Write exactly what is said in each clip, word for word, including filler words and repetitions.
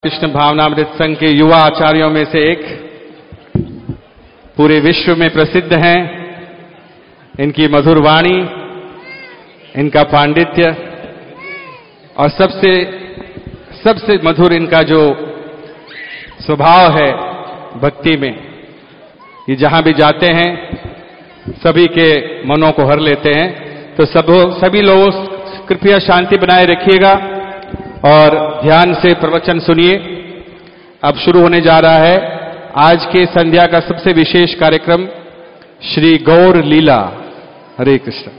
कृष्ण भावनामृत संघ के युवा आचार्यों में से एक, पूरे विश्व में प्रसिद्ध हैं। इनकी मधुर वाणी, इनका पांडित्य और सबसे सबसे मधुर इनका जो स्वभाव है भक्ति में, ये जहां भी जाते हैं सभी के मनों को हर लेते हैं। तो सब सभी लोगों कृपया शांति बनाए रखिएगा और ध्यान से प्रवचन सुनिए। अब शुरू होने जा रहा है आज के संध्या का सबसे विशेष कार्यक्रम, श्री गौर लीला। हरे कृष्ण।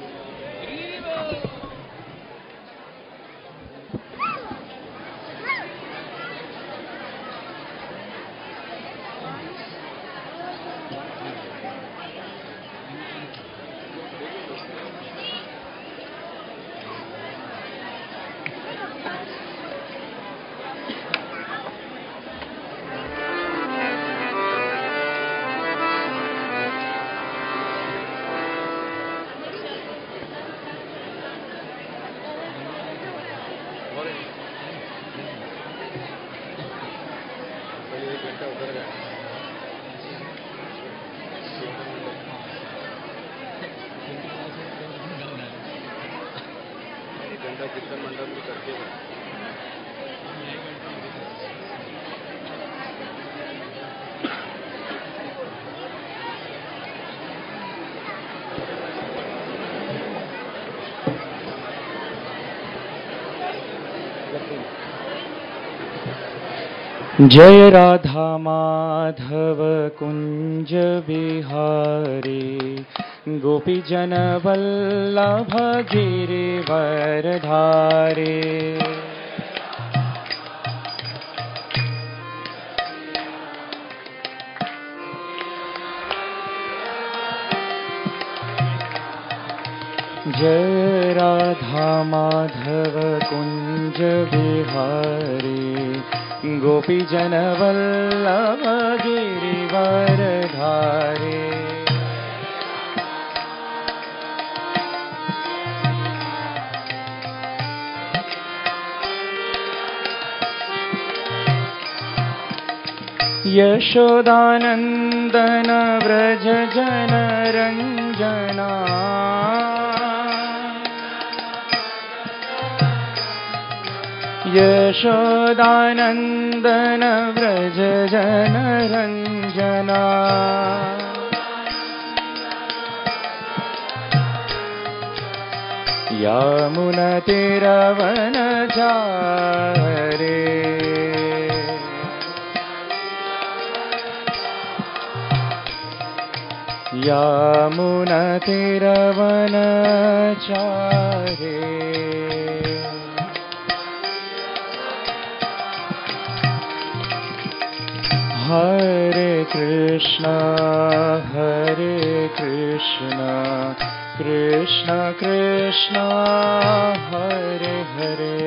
जय राधा माधव कुंज बिहारी, गोपी जन वल्लभ गिरिवर धारे। जय राधा माधव कुंज बिहारी, गोपी जन वल्लभ गिरिवर धारे। यशोदानंदन व्रज जन रंजना, यशोदानंदन व्रज जन रंजना। यमुना तीरवन चारे, यमुना तीरवन चारे। हरे कृष्णा हरे कृष्णा, कृष्ण कृष्णा हरे हरे,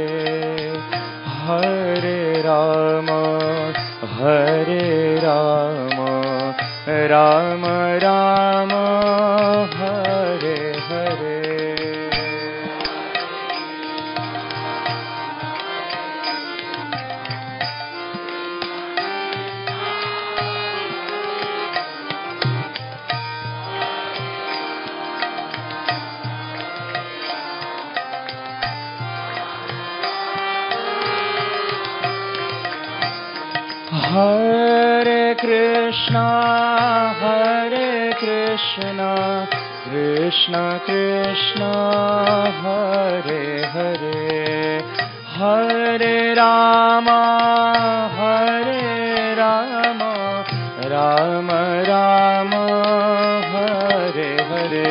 हरे राम हरे राम, राम राम हरे हरे। हरे कृष्णा हरे कृष्णा, कृष्ण कृष्णा हरे हरे, हरे राम हरे राम, राम राम हरे हरे।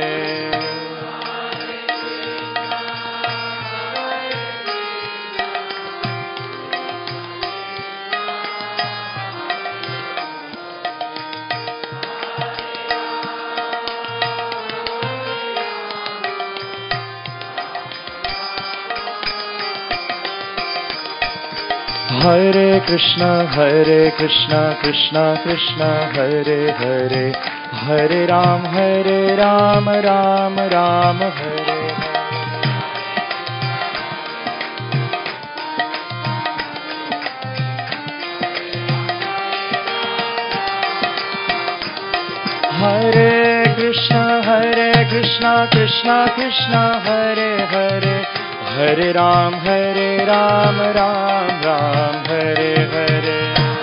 हरे कृष्णा हरे कृष्णा, कृष्णा कृष्णा हरे हरे, हरे राम हरे Ram, Ram Ram Hare Hare. Hare Krishna, Hare Krishna, Krishna Krishna, Hare Hare, Hare Ram, Hare Ram, Ram Ram, Hare Hare.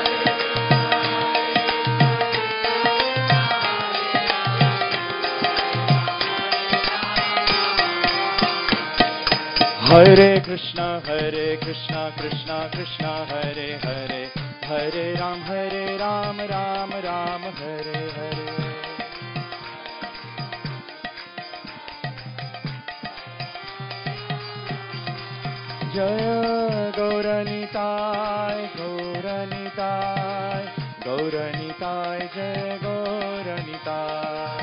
Hare Krishna, Hare Krishna, Krishna Krishna, Hare Hare, Hare Ram, Hare Ram, Ram Ram, Hare Hare. Jaya Gauranitai, Gauranitai, Gauranitai, Jaya Gauranitai.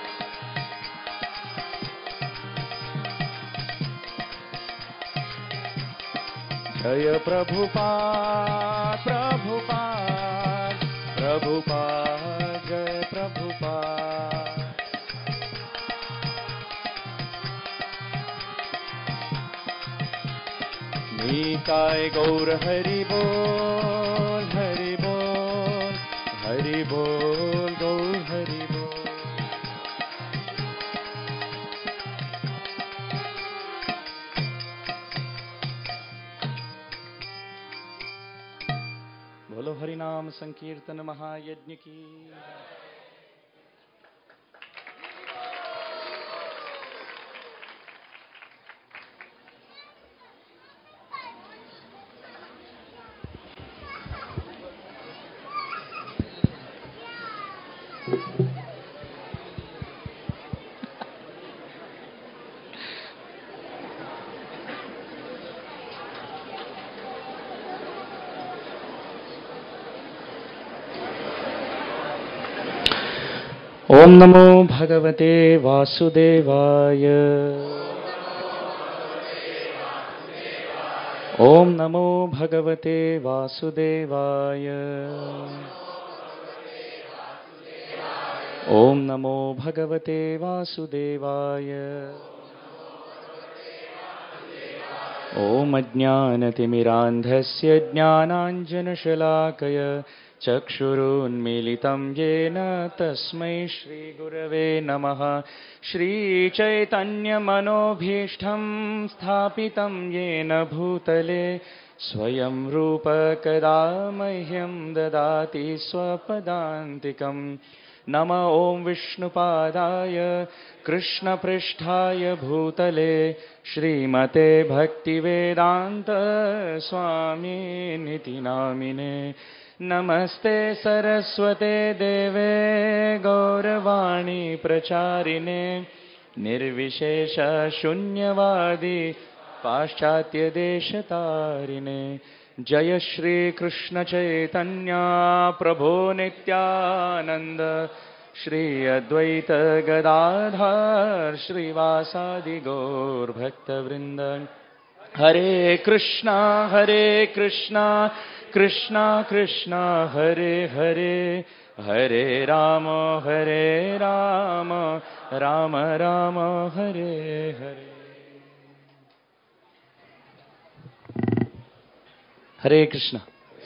Jaya Prabhupada, Prabhupada, Prabhupada, Jaya Prabhupada. Nitai Gaur Hari Bol, Hari Bol, Hari Bol, Gaur Hari Bol. बोलो हरि नाम संकीर्तन महायज्ञ की। ओम नमो भगवते वासुदेवाय। ओम नमो भगवते वासुदेवाय। ओम नमो भगवते वासुदेवाय। ओम अज्ञानतिमिरान्धस्य ज्ञानाञ्जनशलाकय चक्षुरुन्मीलितं येन तस्मै श्रीगुरवे नमः। श्रीचैतन्यमनोभीष्टं स्थापितं येन भूतले स्वयं रूप कदा मह्यं ददाति स्वपदान्तिकम्। नमः ॐ विष्णुपादाय कृष्णपृष्ठाय भूतले श्रीमते भक्तिवेदान्त स्वामिनिति नामिने। नमस्ते सरस्वते देवे गौरवाणी प्रचारिणे निर्विशेष शून्यवादी पाश्चात्य देशतारिणे। जय श्री कृष्ण चैतन्य प्रभो नित्यानंद श्री अद्वैत गदाधर श्रीवासादि गौर भक्तवृंद। हरे कृष्णा हरे कृष्णा कृष्णा कृष्णा हरे हरे, हरे राम हरे राम राम राम हरे हरे। हरे कृष्णा।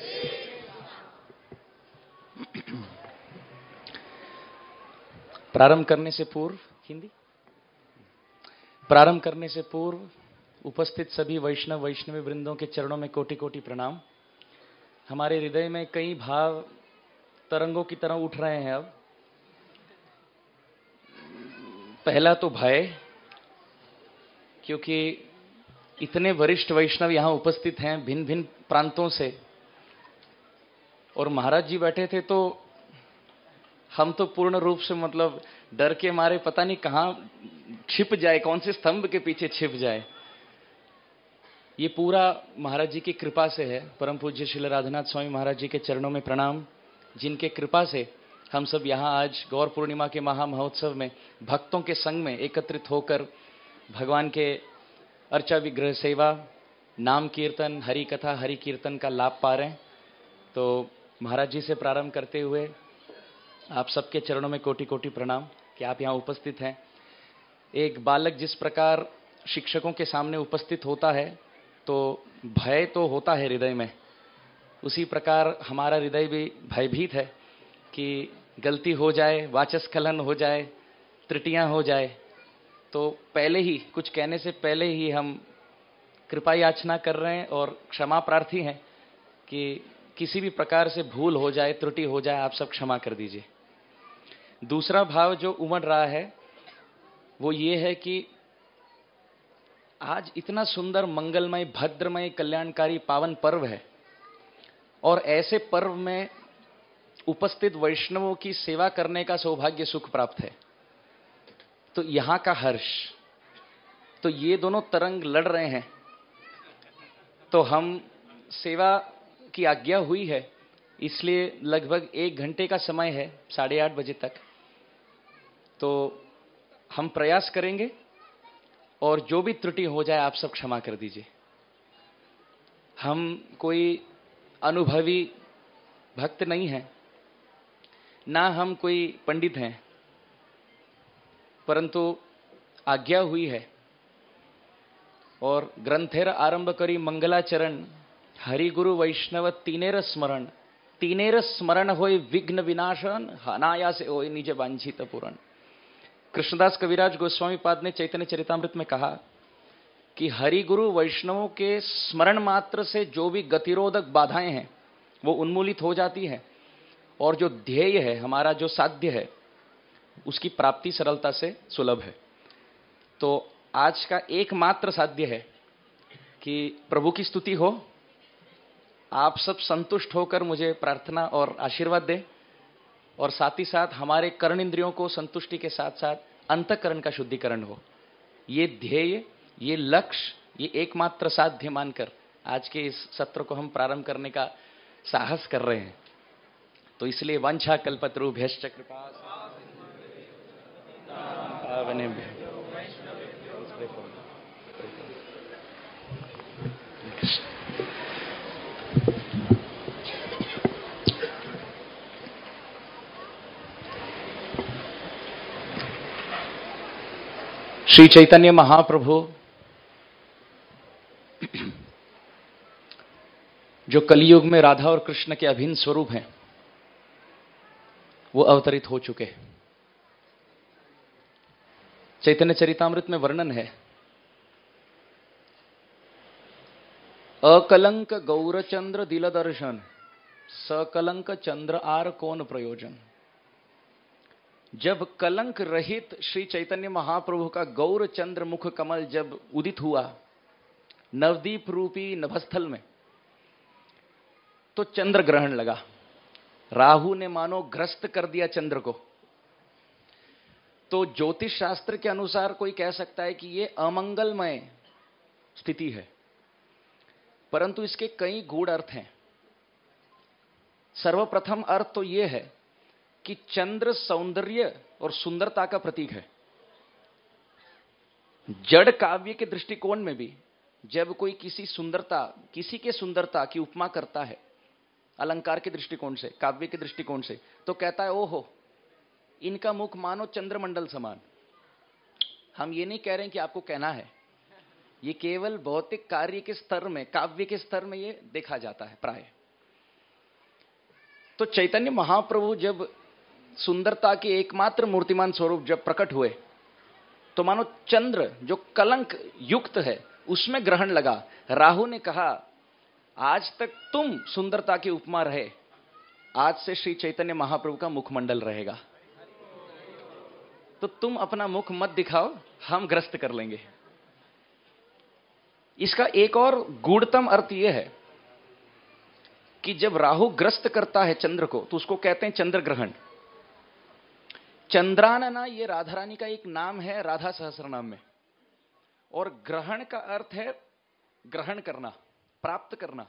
प्रारंभ करने से पूर्व हिंदी प्रारंभ करने से पूर्व उपस्थित सभी वैष्णव वैष्णवी वृंदों के चरणों में कोटि कोटि प्रणाम। हमारे हृदय में कई भाव तरंगों की तरह उठ रहे हैं। अब पहला तो भय, क्योंकि इतने वरिष्ठ वैष्णव यहाँ उपस्थित हैं भिन्न भिन्न प्रांतों से, और महाराज जी बैठे थे तो हम तो पूर्ण रूप से मतलब डर के मारे पता नहीं कहाँ छिप जाए, कौन से स्तंभ के पीछे छिप जाए। ये पूरा महाराज जी की कृपा से है। परम पूज्य श्रील राधानाथ स्वामी महाराज जी के चरणों में प्रणाम, जिनके कृपा से हम सब यहाँ आज गौर पूर्णिमा के महा महोत्सव में भक्तों के संग में एकत्रित होकर भगवान के अर्चा विग्रह सेवा, नाम कीर्तन, हरि कथा, हरि कीर्तन का लाभ पा रहे हैं। तो महाराज जी से प्रारंभ करते हुए आप सबके चरणों में कोटि कोटि प्रणाम कि आप यहाँ उपस्थित हैं। एक बालक जिस प्रकार शिक्षकों के सामने उपस्थित होता है तो भय तो होता है हृदय में, उसी प्रकार हमारा हृदय भी भयभीत है कि गलती हो जाए, वाचस्खलन हो जाए, त्रुटियां हो जाए, तो पहले ही, कुछ कहने से पहले ही हम कृपा याचना कर रहे हैं और क्षमा प्रार्थी हैं कि किसी भी प्रकार से भूल हो जाए, त्रुटि हो जाए, आप सब क्षमा कर दीजिए। दूसरा भाव जो उमड़ रहा है वो ये है कि आज इतना सुंदर, मंगलमय, भद्रमय, कल्याणकारी पावन पर्व है और ऐसे पर्व में उपस्थित वैष्णवों की सेवा करने का सौभाग्य, सुख प्राप्त है। तो यहां का हर्ष, तो ये दोनों तरंग लड़ रहे हैं, तो हम सेवा की आज्ञा हुई है, इसलिए लगभग एक घंटे का समय है, साढ़े आठ बजे तक। तो हम प्रयास करेंगे और जो भी त्रुटि हो जाए आप सब क्षमा कर दीजिए। हम कोई अनुभवी भक्त नहीं हैं, ना हम कोई पंडित हैं, परंतु आज्ञा हुई है और ग्रंथेर आरंभ करी मंगलाचरण, हरि गुरु वैष्णव तीनेर स्मरण, तीनेर स्मरण होय विघ्न विनाशन, अनायासे होय निज वांछित पूरण। कृष्णदास कविराज गोस्वामी पाद ने चैतन्य चरितामृत में कहा कि हरि गुरु वैष्णवों के स्मरण मात्र से जो भी गतिरोधक बाधाएं हैं वो उन्मूलित हो जाती है और जो ध्येय है, हमारा जो साध्य है, उसकी प्राप्ति सरलता से सुलभ है। तो आज का एकमात्र साध्य है कि प्रभु की स्तुति हो, आप सब संतुष्ट होकर मुझे प्रार्थना और आशीर्वाद दें और साथ ही साथ हमारे कर्ण इंद्रियों को संतुष्टि के साथ साथ अंतःकरण का शुद्धिकरण हो। ये ध्येय, ये लक्ष्य, ये एकमात्र साध्य मानकर आज के इस सत्र को हम प्रारंभ करने का साहस कर रहे हैं। तो इसलिए वांछा कल्पतरुभ्यश्च कृपा श्री चैतन्य महाप्रभु जो कलियुग में राधा और कृष्ण के अभिन्न स्वरूप हैं, वो अवतरित हो चुके हैं। चैतन्य चरितामृत में वर्णन है, अकलंक गौरचंद्र दिल दर्शन, सकलंक चंद्र आर कौन प्रयोजन। जब कलंक रहित श्री चैतन्य महाप्रभु का गौर चंद्र मुख कमल जब उदित हुआ नवदीप रूपी नभस्थल में, तो चंद्र ग्रहण लगा। राहु ने मानो ग्रस्त कर दिया चंद्र को। तो ज्योतिष शास्त्र के अनुसार कोई कह सकता है कि यह अमंगलमय स्थिति है, परंतु इसके कई गूढ़ अर्थ हैं। सर्वप्रथम अर्थ तो यह है कि चंद्र सौंदर्य और सुंदरता का प्रतीक है। जड़ काव्य के दृष्टिकोण में भी जब कोई किसी सुंदरता, किसी के सुंदरता की उपमा करता है, अलंकार के दृष्टिकोण से, काव्य के दृष्टिकोण से, तो कहता है ओहो, इनका मुख मानो चंद्रमंडल समान। हम ये नहीं कह रहे हैं कि आपको कहना है, ये केवल भौतिक कार्य के स्तर में, काव्य के स्तर में ये देखा जाता है प्राय। तो चैतन्य महाप्रभु जब सुंदरता के एकमात्र मूर्तिमान स्वरूप जब प्रकट हुए, तो मानो चंद्र जो कलंक युक्त है उसमें ग्रहण लगा। राहु ने कहा, आज तक तुम सुंदरता की उपमा रहे, आज से श्री चैतन्य महाप्रभु का मुखमंडल रहेगा, तो तुम अपना मुख मत दिखाओ, हम ग्रस्त कर लेंगे। इसका एक और गूढ़तम अर्थ यह है कि जब राहु ग्रस्त करता है चंद्र को, तो उसको कहते हैं चंद्र ग्रहण। चंद्रानना ये राधा रानी का एक नाम है राधा सहस्रनाम में, और ग्रहण का अर्थ है ग्रहण करना, प्राप्त करना।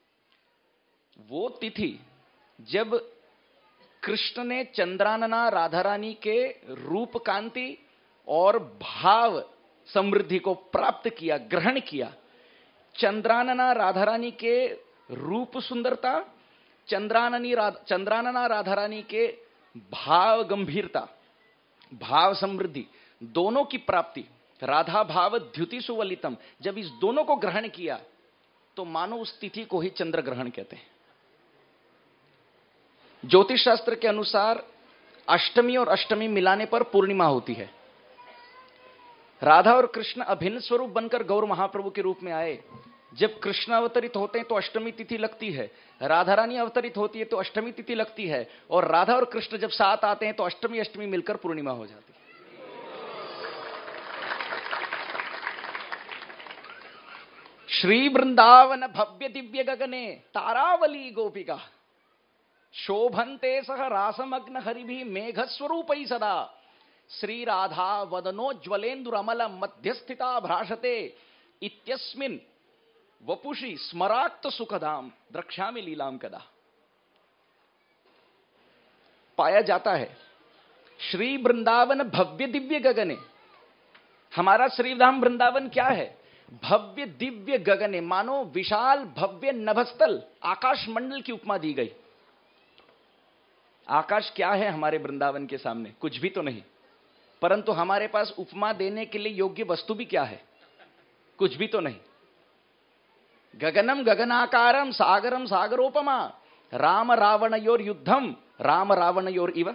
वो तिथि जब कृष्ण ने चंद्रानना राधा रानी के रूप कांति और भाव समृद्धि को प्राप्त किया, ग्रहण किया। चंद्रानना राधा रानी के रूप सुंदरता, चंद्राननी चंद्रानना राधा रानी के भाव गंभीरता, भाव समृद्धि, दोनों की प्राप्ति, राधा भाव द्युति सुवलितम, जब इस दोनों को ग्रहण किया तो मानो उस तिथि को ही चंद्र ग्रहण कहते हैं। ज्योतिष शास्त्र के अनुसार अष्टमी और अष्टमी मिलाने पर पूर्णिमा होती है। राधा और कृष्ण अभिन्न स्वरूप बनकर गौर महाप्रभु के रूप में आए। जब कृष्ण अवतरित होते हैं तो अष्टमी तिथि लगती है, राधा रानी अवतरित होती है तो अष्टमी तिथि लगती है, और राधा और कृष्ण जब साथ आते हैं तो अष्टमी अष्टमी मिलकर पूर्णिमा हो जाती है। श्री वृंदावन भव्य दिव्य गगने तारावली गोपिका शोभन्ते सह रासमग्न हरिभि मेघ स्वरूप सदा श्री राधा वदनोज्वलेन्दुरमल मध्यस्थिता भ्राषते इत्यस्मिन् वपुषि स्मराक्त सुखधाम द्रक्ष्यामि लीलाम कदा। पाया जाता है श्री वृंदावन भव्य दिव्य गगने। हमारा श्रीधाम वृंदावन क्या है? भव्य दिव्य गगने, मानो विशाल भव्य नभस्थल आकाश मंडल की उपमा दी गई। आकाश क्या है हमारे वृंदावन के सामने? कुछ भी तो नहीं, परंतु हमारे पास उपमा देने के लिए योग्य वस्तु भी क्या है? कुछ भी तो नहीं। गगनम गगनाकारम सागरम सागरोपमा राम रावणयोर युद्धम राम रावणयोर इव।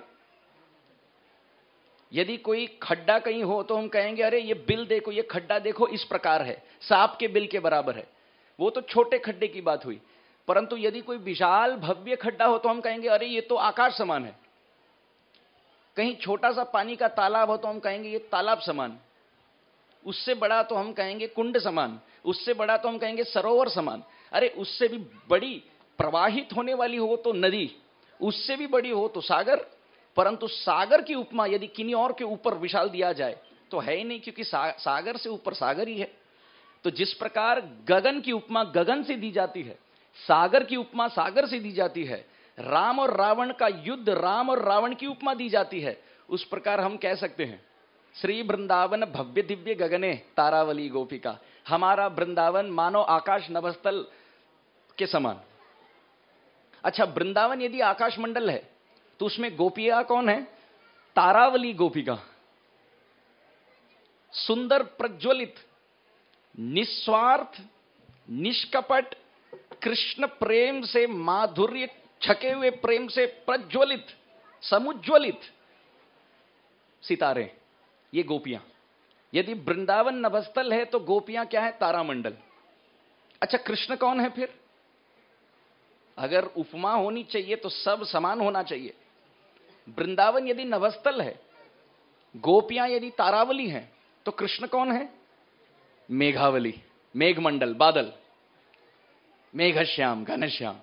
यदि कोई खड्डा कहीं हो तो हम कहेंगे अरे ये बिल देखो, ये खड्डा देखो, इस प्रकार है, सांप के बिल के बराबर है। वो तो छोटे खड्डे की बात हुई, परंतु यदि कोई विशाल भव्य खड्डा हो तो हम कहेंगे अरे ये तो आकाश समान है। कहीं छोटा सा पानी का तालाब हो तो हम कहेंगे ये तालाब समान। उससे बड़ा तो हम कहेंगे कुंड समान, उससे बड़ा तो हम कहेंगे सरोवर समान। अरे उससे भी बड़ी प्रवाहित होने वाली हो तो नदी, उससे भी बड़ी हो तो सागर। परंतु सागर की उपमा यदि किन्हीं और के ऊपर विशाल दिया जाए तो है ही नहीं, क्योंकि सा, सागर से ऊपर सागर ही है। तो जिस प्रकार गगन की उपमा गगन से दी जाती है, सागर की उपमा सागर से दी जाती है, राम और रावण का युद्ध राम और रावण की उपमा दी जाती है, उस प्रकार हम कह सकते हैं श्री वृंदावन भव्य दिव्य गगने तारावली गोपिका। हमारा वृंदावन मानो आकाश नभस्थल के समान। अच्छा, वृंदावन यदि आकाश मंडल है तो उसमें गोपिया कौन है? तारावली गोपिका। सुंदर, प्रज्वलित, निस्वार्थ, निष्कपट, कृष्ण प्रेम से, माधुर्य छके हुए प्रेम से प्रज्वलित, समुज्वलित सितारे, ये गोपियां। यदि वृंदावन नभस्थल है तो गोपियां क्या है? तारामंडल। अच्छा, कृष्ण कौन है फिर? अगर उपमा होनी चाहिए तो सब समान होना चाहिए। वृंदावन यदि नभस्थल है, गोपियां यदि तारावली हैं, तो कृष्ण कौन है? मेघावली, मेघमंडल, बादल, मेघश्याम, घनश्याम।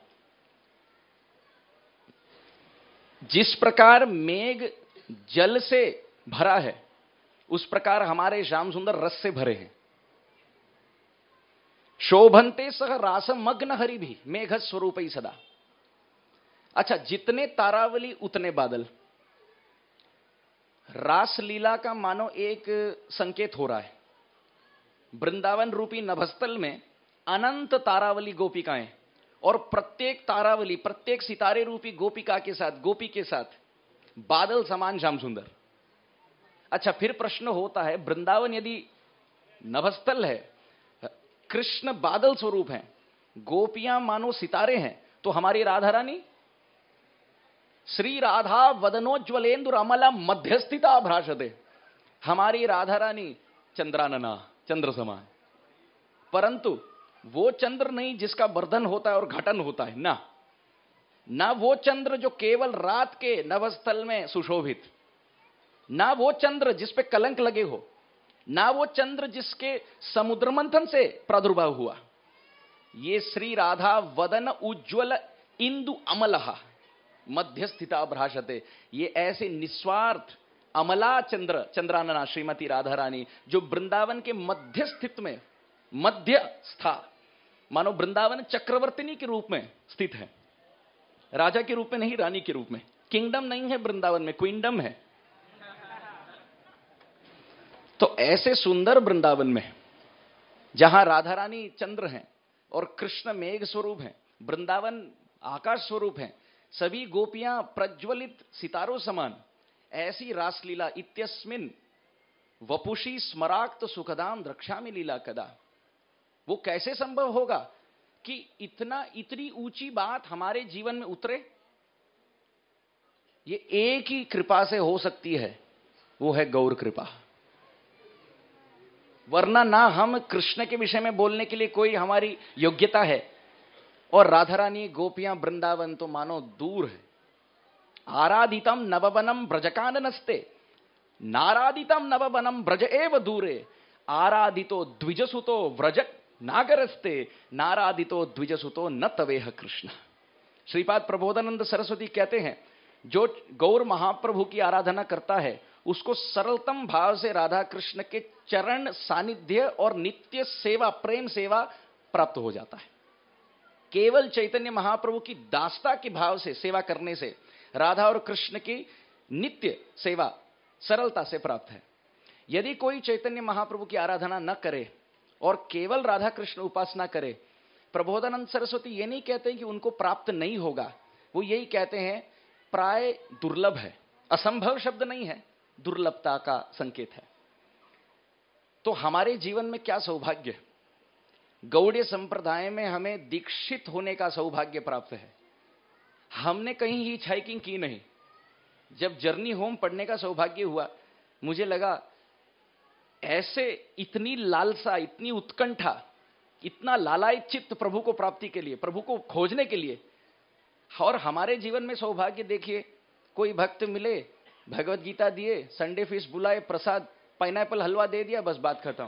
जिस प्रकार मेघ जल से भरा है उस प्रकार हमारे श्याम सुंदर रस से भरे हैं। शोभन्ते सह रासमग्न हरि भी मेघ स्वरूप ही सदा। अच्छा, जितने तारावली उतने बादल। रासलीला का मानो एक संकेत हो रहा है। वृंदावन रूपी नभस्थल में अनंत तारावली गोपिकाएं, और प्रत्येक तारावली, प्रत्येक सितारे रूपी गोपिका के साथ, गोपी के साथ बादल समान श्याम सुंदर। अच्छा, फिर प्रश्न होता है, वृंदावन यदि नभस्थल है, कृष्ण बादल स्वरूप हैं, गोपियां मानो सितारे हैं, तो हमारी राधा रानी श्री राधा वदनोज्वलेन्दुर अमला मध्यस्थिता भ्राषते। हमारी राधा रानी चंद्रानना, चंद्र समान। परंतु वो चंद्र नहीं जिसका वर्धन होता है और घटन होता है, ना ना वो चंद्र जो केवल रात के नभस्थल में सुशोभित, ना वो चंद्र जिस पे कलंक लगे हो, ना वो चंद्र जिसके समुद्र मंथन से प्रादुर्भाव हुआ। ये श्री राधा वदन उज्ज्वल इंदु अमलहा मध्यस्थिता भ्राषते। ये ऐसे निस्वार्थ अमला चंद्र, चंद्रानना श्रीमती राधा रानी, जो वृंदावन के मध्य स्थित में, मध्य स्था, मानो वृंदावन चक्रवर्तिनी के रूप में स्थित है, राजा के रूप में नहीं, रानी के रूप में। किंगडम नहीं है वृंदावन में, क्वीनडम है। तो ऐसे सुंदर वृंदावन में जहां राधा रानी चंद्र हैं और कृष्ण मेघ स्वरूप हैं, वृंदावन आकाश स्वरूप हैं, सभी गोपियां प्रज्वलित सितारों समान, ऐसी रासलीला इत्यस्मिन् वपुषी स्मराक्त सुखदाम द्रक्ष्यामि लीला कदा। वो कैसे संभव होगा कि इतना इतनी ऊंची बात हमारे जीवन में उतरे? ये एक ही कृपा से हो सकती है, वो है गौर कृपा। वरना ना हम कृष्ण के विषय में बोलने के लिए कोई हमारी योग्यता है, और राधा रानी गोपियां वृंदावन तो मानो दूर है। आराधितम नववनम ब्रजकाननस्ते, नाराधितम नववनम ब्रज एव दूरे, आराधितो द्विजसुतो व्रज नागरस्ते, नाराधितो द्विजसुतो न तवेह कृष्ण। श्रीपाद प्रबोधानंद सरस्वती कहते हैं, जो गौर महाप्रभु की आराधना करता है उसको सरलतम भाव से राधा कृष्ण के चरण सानिध्य और नित्य सेवा, प्रेम सेवा प्राप्त हो जाता है। केवल चैतन्य महाप्रभु की दासता के भाव से सेवा करने से राधा और कृष्ण की नित्य सेवा सरलता से प्राप्त है। यदि कोई चैतन्य महाप्रभु की आराधना न करे और केवल राधा कृष्ण उपासना करे, प्रबोधानंद सरस्वती ये नहीं कहते कि उनको प्राप्त नहीं होगा, वो यही कहते हैं प्राय दुर्लभ है। असंभव शब्द नहीं है, दुर्लभता का संकेत है। तो हमारे जीवन में क्या सौभाग्य, गौड़ीय संप्रदाय में हमें दीक्षित होने का सौभाग्य प्राप्त है। हमने कहीं हिच हाइकिंग की नहीं। जब जर्नी होम पढ़ने का सौभाग्य हुआ, मुझे लगा ऐसे इतनी लालसा, इतनी उत्कंठा, इतना लालायित चित्त प्रभु को प्राप्ति के लिए, प्रभु को खोजने के लिए। और हमारे जीवन में सौभाग्य देखिए, कोई भक्त मिले, भगवत गीता दिए, संडे फिश बुलाए, प्रसाद पाइनएप्पल हलवा दे दिया, बस बात खत्म।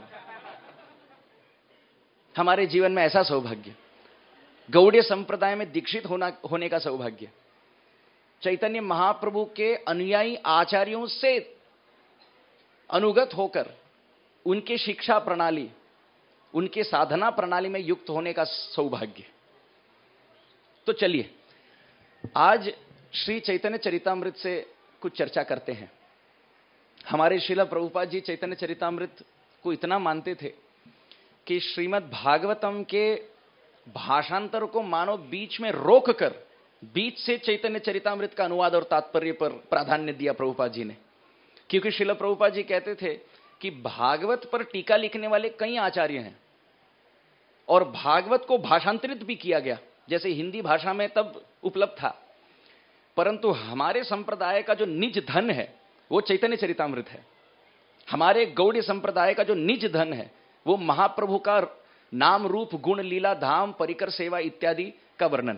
हमारे जीवन में ऐसा सौभाग्य, गौड़ीय संप्रदाय में दीक्षित होना होने का सौभाग्य, चैतन्य महाप्रभु के अनुयायी आचार्यों से अनुगत होकर उनके शिक्षा प्रणाली, उनके साधना प्रणाली में युक्त होने का सौभाग्य। तो चलिए आज श्री चैतन्य चरितामृत से कुछ चर्चा करते हैं। हमारे श्रील प्रभुपाद जी चैतन्य चरितामृत को इतना मानते थे कि श्रीमद् भागवतम के भाषांतर को मानो बीच में रोककर बीच से चैतन्य चरितामृत का अनुवाद और तात्पर्य पर प्राधान्य दिया प्रभुपाद जी ने। क्योंकि श्रील प्रभुपाद जी कहते थे कि भागवत पर टीका लिखने वाले कई आचार्य हैं और भागवत को भाषांतरित भी किया गया, जैसे हिंदी भाषा में तब उपलब्ध था, परंतु हमारे संप्रदाय का जो निज धन है वो चैतन्य चरितामृत है। हमारे गौड़ीय संप्रदाय का जो निज धन है वो महाप्रभु का नाम रूप गुण लीला धाम परिकर सेवा इत्यादि का वर्णन।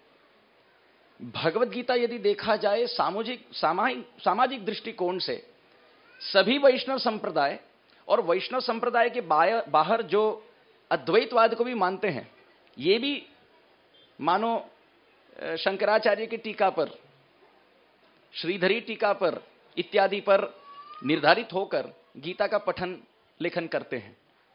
भगवत गीता यदि देखा जाए सामाजिक सामाजिक सामाजिक दृष्टिकोण से, सभी वैष्णव संप्रदाय और वैष्णव संप्रदाय के बाहर जो अद्वैतवाद को भी मानते हैं, ये भी मानो शंकराचार्य की टीका पर, श्रीधरी टीका पर इत्यादि पर निर्धारित होकर गीता का पठन लेखन करते हैं।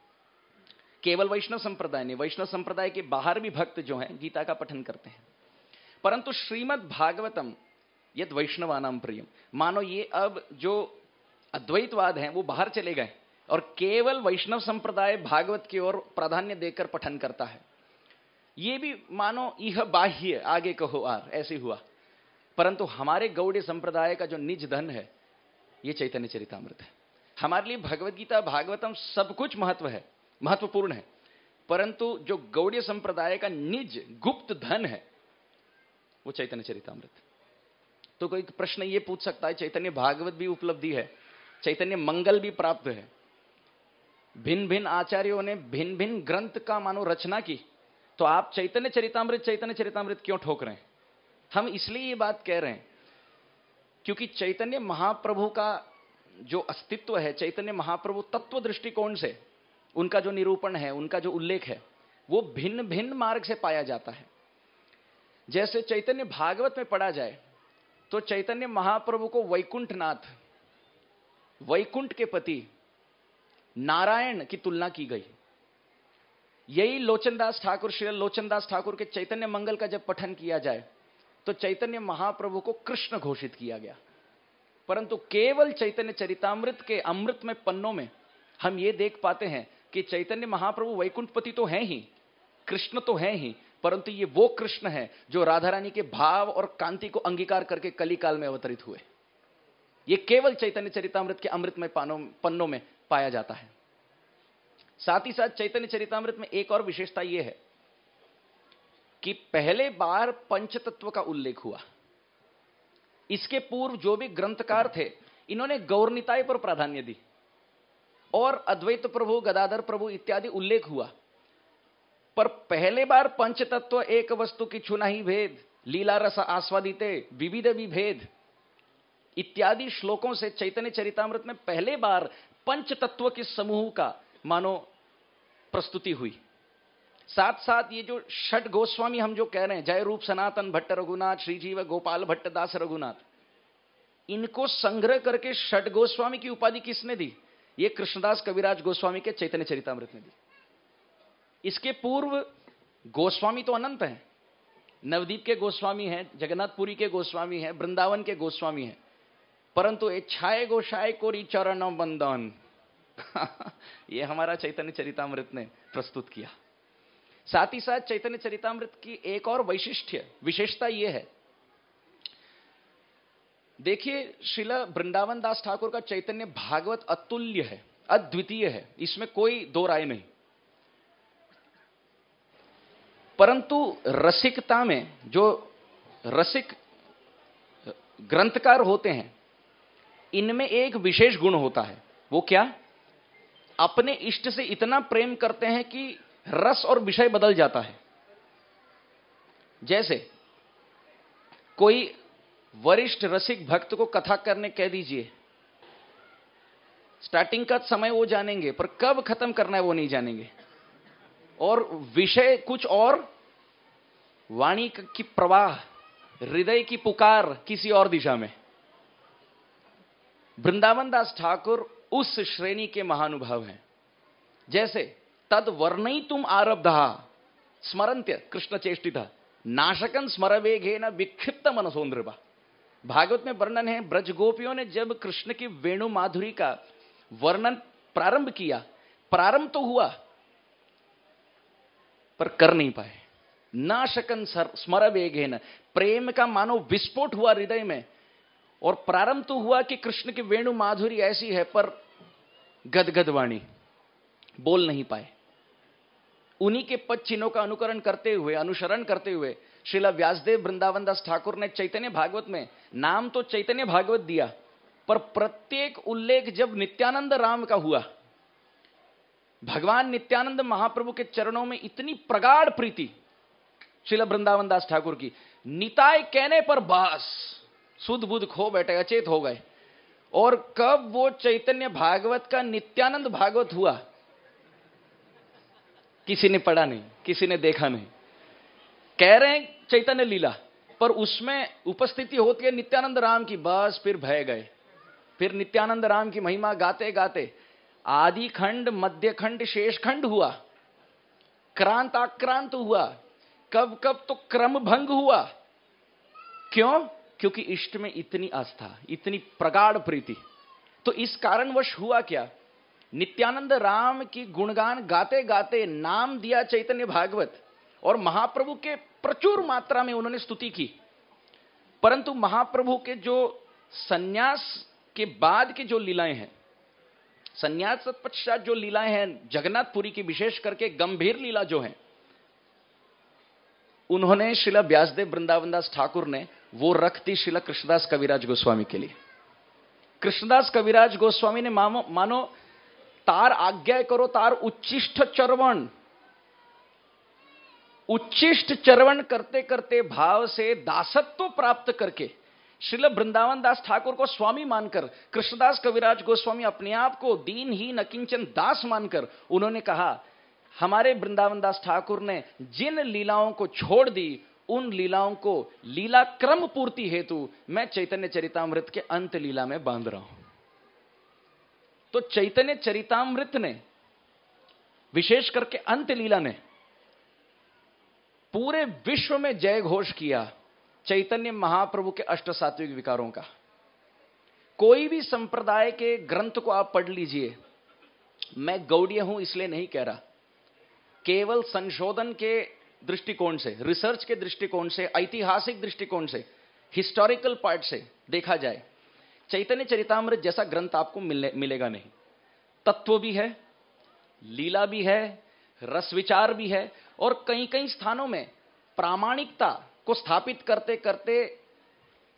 केवल वैष्णव संप्रदाय नहीं, वैष्णव संप्रदाय के बाहर भी भक्त जो हैं गीता का पठन करते हैं। परंतु श्रीमद् भागवतम यद वैष्णवानाम प्रियम, मानो ये अब जो अद्वैतवाद हैं वो बाहर चले गए और केवल वैष्णव संप्रदाय भागवत की ओर प्राधान्य देकर पठन करता है। ये भी मानो यह बाह्य आगे कहो आर, ऐसे हुआ। परंतु हमारे गौड़ीय संप्रदाय का जो निज धन है ये चैतन्य चरितामृत है। हमारे लिए भगवत गीता भागवतम सब कुछ महत्व है, महत्वपूर्ण है, परंतु जो गौड़ीय संप्रदाय का निज गुप्त धन है वो चैतन्य चरितामृत। तो कोई प्रश्न ये पूछ सकता है, चैतन्य भागवत भी उपलब्धि है, चैतन्य मंगल भी प्राप्त है, भिन्न भिन्न आचार्यों ने भिन्न भिन्न ग्रंथ का मानो रचना की, तो आप चैतन्य चरितामृत चैतन्य चरितामृत क्यों ठोक रहे हैं? हम इसलिए ये बात कह रहे हैं क्योंकि चैतन्य महाप्रभु का जो अस्तित्व है, चैतन्य महाप्रभु तत्व दृष्टिकोण से उनका जो निरूपण है, उनका जो उल्लेख है, वो भिन्न भिन्न मार्ग से पाया जाता है। जैसे चैतन्य भागवत में पढ़ा जाए तो चैतन्य महाप्रभु को वैकुंठनाथ, वैकुंठ के पति नारायण की तुलना की गई। यही लोचनदास ठाकुर, श्री लोचनदास ठाकुर के चैतन्य मंगल का जब पठन किया जाए तो चैतन्य महाप्रभु को कृष्ण घोषित किया गया। परंतु केवल चैतन्य चरितामृत के अमृत में पन्नों में हम ये देख पाते हैं कि चैतन्य महाप्रभु वैकुंठपति तो हैं ही, कृष्ण तो हैं ही, परंतु ये वो कृष्ण है जो राधा रानी के भाव और कांति को अंगीकार करके कली काल में अवतरित हुए। ये केवल चैतन्य चरितामृत के अमृत में पन्नों में पाया जाता है। साथ ही साथ चैतन्य चरितामृत में एक और विशेषता यह है कि पहले बार पंचतत्व का उल्लेख हुआ। इसके पूर्व जो भी ग्रंथकार थे, इन्होंने गौरनिताय पर प्राधान्य दी और अद्वैत प्रभु, गदाधर प्रभु इत्यादि उल्लेख हुआ। पर पहले बार पंच तत्व एक वस्तु की छुना ही भेद, लीला रस आस्वादिते विविध विभेद इत्यादि श्लोकों से चैतन्य चरितामृत में पहले बार पंच तत्व के समूह का मानो प्रस्तुति हुई। साथ साथ ये जो षट गोस्वामी हम जो कह रहे हैं, जय रूप सनातन भट्ट रघुनाथ, श्रीजीव गोपाल भट्ट दास रघुनाथ, इनको संग्रह करके षट गोस्वामी की उपाधि किसने दी? ये कृष्णदास कविराज गोस्वामी के चैतन्य चरितामृत ने दी। इसके पूर्व गोस्वामी तो अनंत हैं, नवदीप के गोस्वामी हैं, जगन्नाथपुरी के गोस्वामी हैं, वृंदावन के गोस्वामी हैं, परंतु ये छाए गोसाए कोरी चरण बंदन ये हमारा चैतन्य चरितामृत ने प्रस्तुत किया। साथ ही साथ चैतन्य चरितामृत की एक और वैशिष्ट्य विशेषता यह है, देखिए श्रील वृंदावन दास ठाकुर का चैतन्य भागवत अतुल्य है, अद्वितीय है, इसमें कोई दो राय नहीं। परंतु रसिकता में जो रसिक ग्रंथकार होते हैं, इनमें एक विशेष गुण होता है। वो क्या? अपने इष्ट से इतना प्रेम करते हैं कि रस और विषय बदल जाता है। जैसे कोई वरिष्ठ रसिक भक्त को कथा करने कह दीजिए, स्टार्टिंग का समय वो जानेंगे, पर कब खत्म करना है वो नहीं जानेंगे, और विषय कुछ और, वाणी की प्रवाह, हृदय की पुकार किसी और दिशा में। वृंदावन दास ठाकुर उस श्रेणी के महानुभाव हैं। जैसे तद वर्णई तुम आरब्धा स्मरंत्य कृष्ण चेष्टिता नाशकन स्मरवेगे न विक्षिप्त मनसोन्द्रवा। भागवत में वर्णन है, ब्रज गोपियों ने जब कृष्ण की वेणु माधुरी का वर्णन प्रारंभ किया, प्रारंभ तो हुआ पर कर नहीं पाए। नाशकन स्मरवेगे न, प्रेम का मानो विस्फोट हुआ हृदय में, और प्रारंभ तो हुआ कि कृष्ण की वेणु माधुरी ऐसी है, पर गदगद वाणी, बोल नहीं पाए। उन्हीं के पद चिन्हों का अनुकरण करते हुए, अनुसरण करते हुए श्रील व्यासदेव वृंदावन दास ठाकुर ने चैतन्य भागवत में नाम तो चैतन्य भागवत दिया, पर प्रत्येक उल्लेख जब नित्यानंद राम का हुआ, भगवान नित्यानंद महाप्रभु के चरणों में इतनी प्रगाढ़ प्रीति श्रील वृंदावन दास ठाकुर की, निताय कहने पर बास सुध बुध खो बैठे, अचेत हो गए। और कब वो चैतन्य भागवत का नित्यानंद भागवत हुआ, किसी ने पढ़ा नहीं, किसी ने देखा नहीं। कह रहे हैं चैतन्य लीला, पर उसमें उपस्थिति होती है नित्यानंद राम की, बस फिर भय गए। फिर नित्यानंद राम की महिमा गाते गाते आदि खंड, मध्य खंड, शेष खंड हुआ, क्रांत आक्रांत हुआ, कब कब तो क्रम भंग हुआ। क्यों? क्योंकि इष्ट में इतनी आस्था, इतनी प्रगाढ़ प्रीति। तो इस कारणवश हुआ क्या, नित्यानंद राम की गुणगान गाते गाते नाम दिया चैतन्य भागवत, और महाप्रभु के प्रचुर मात्रा में उन्होंने स्तुति की। परंतु महाप्रभु के जो सन्यास के बाद की जो लीलाएं हैं, सन्यास पश्चात जो लीलाएं हैं जगन्नाथपुरी की, विशेष करके गंभीर लीला जो है, उन्होंने श्रील व्यासदेव वृंदावन दास ठाकुर ने वो रख दी श्रील कृष्णदास कविराज गोस्वामी के लिए। कृष्णदास कविराज गोस्वामी ने मानो मानो तार आज्ञा करो तार उच्चिष्ट चरवण, उच्चिष्ट चरवण करते करते भाव से दासत्व प्राप्त करके श्रील वृंदावन दास ठाकुर को स्वामी मानकर कृष्णदास कविराज गोस्वामी अपने आप को दीनहीन अकिंचन दास मानकर उन्होंने कहा, हमारे वृंदावन दास ठाकुर ने जिन लीलाओं को छोड़ दी, उन लीलाओं को लीला क्रम पूर्ति हेतु मैं चैतन्य चरितामृत के अंत लीला में बांध रहा हूं। तो चैतन्य चरितामृत ने, विशेष करके अंत लीला ने, पूरे विश्व में जय घोष किया चैतन्य महाप्रभु के अष्ट सात्विक विकारों का। कोई भी संप्रदाय के ग्रंथ को आप पढ़ लीजिए, मैं गौड़ीय हूं इसलिए नहीं कह रहा, केवल संशोधन के दृष्टिकोण से, रिसर्च के दृष्टिकोण से, ऐतिहासिक दृष्टिकोण से, हिस्टोरिकल पार्ट से देखा जाए, चैतन्य चरितामृत जैसा ग्रंथ आपको मिले, मिलेगा नहीं। तत्व भी है, लीला भी है, रस विचार भी है, और कई कई स्थानों में प्रामाणिकता को स्थापित करते करते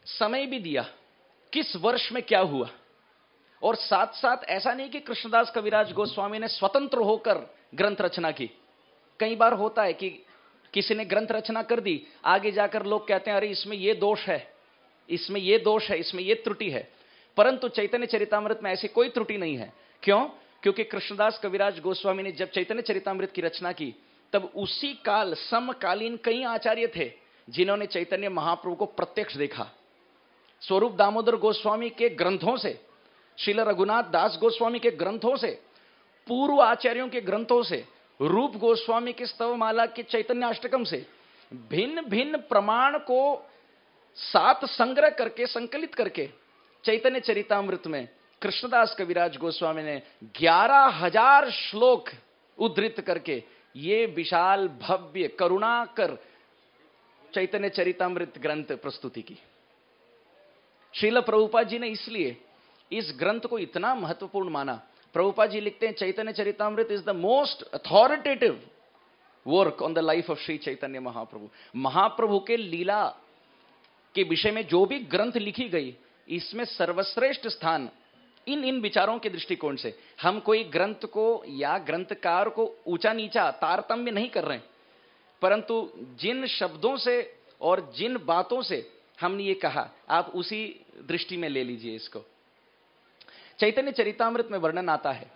समय भी दिया किस वर्ष में क्या हुआ, और साथ साथ ऐसा नहीं कि कृष्णदास कविराज गोस्वामी ने स्वतंत्र होकर ग्रंथ रचना की। कई बार होता है कि किसी ने ग्रंथ रचना कर दी, आगे जाकर लोग कहते हैं अरे इसमें ये दोष है, इसमें ये दोष है, इसमें ये त्रुटि है। परंतु चैतन्य चरितामृत में ऐसी कोई त्रुटि नहीं है। क्यों? क्योंकि कृष्णदास कविराज गोस्वामी ने जब चैतन्य चरितामृत की रचना की तब उसी काल समकालीन कई आचार्य थे जिन्होंने चैतन्य महाप्रभु को प्रत्यक्ष देखा। स्वरूप दामोदर गोस्वामी के ग्रंथों से, श्रील रघुनाथ दास गोस्वामी के ग्रंथों से, पूर्व आचार्यों के ग्रंथों से, रूप गोस्वामी के स्तवमाला के चैतन्य अष्टकम से भिन्न भिन्न प्रमाण को साथ संग्रह करके, संकलित करके चैतन्य चरितामृत में कृष्णदास कविराज गोस्वामी ने ग्यारह हजार श्लोक उद्धृत करके ये विशाल भव्य करुणाकर चैतन्य चरितामृत ग्रंथ प्रस्तुति की। श्रील प्रभुपाद जी ने इसलिए इस ग्रंथ को इतना महत्वपूर्ण माना। प्रभुपाद जी लिखते हैं Chaitanya Charitamrita is the most authoritative work on the life of Shri Chaitanya Mahaprabhu. Mahaprabhu के लीला के विषय में जो भी ग्रंथ लिखी गई, इसमें सर्वश्रेष्ठ स्थान इन इन विचारों के दृष्टिकोण से। हम कोई ग्रंथ को या ग्रंथकार को ऊंचा नीचा तारतम्य नहीं कर रहे हैं, परंतु जिन शब्दों से और जिन बातों से हमने ये कहा, आप उसी दृष्टि में ले लीजिए इसको। चैतन्य चरितामृत में वर्णन आता है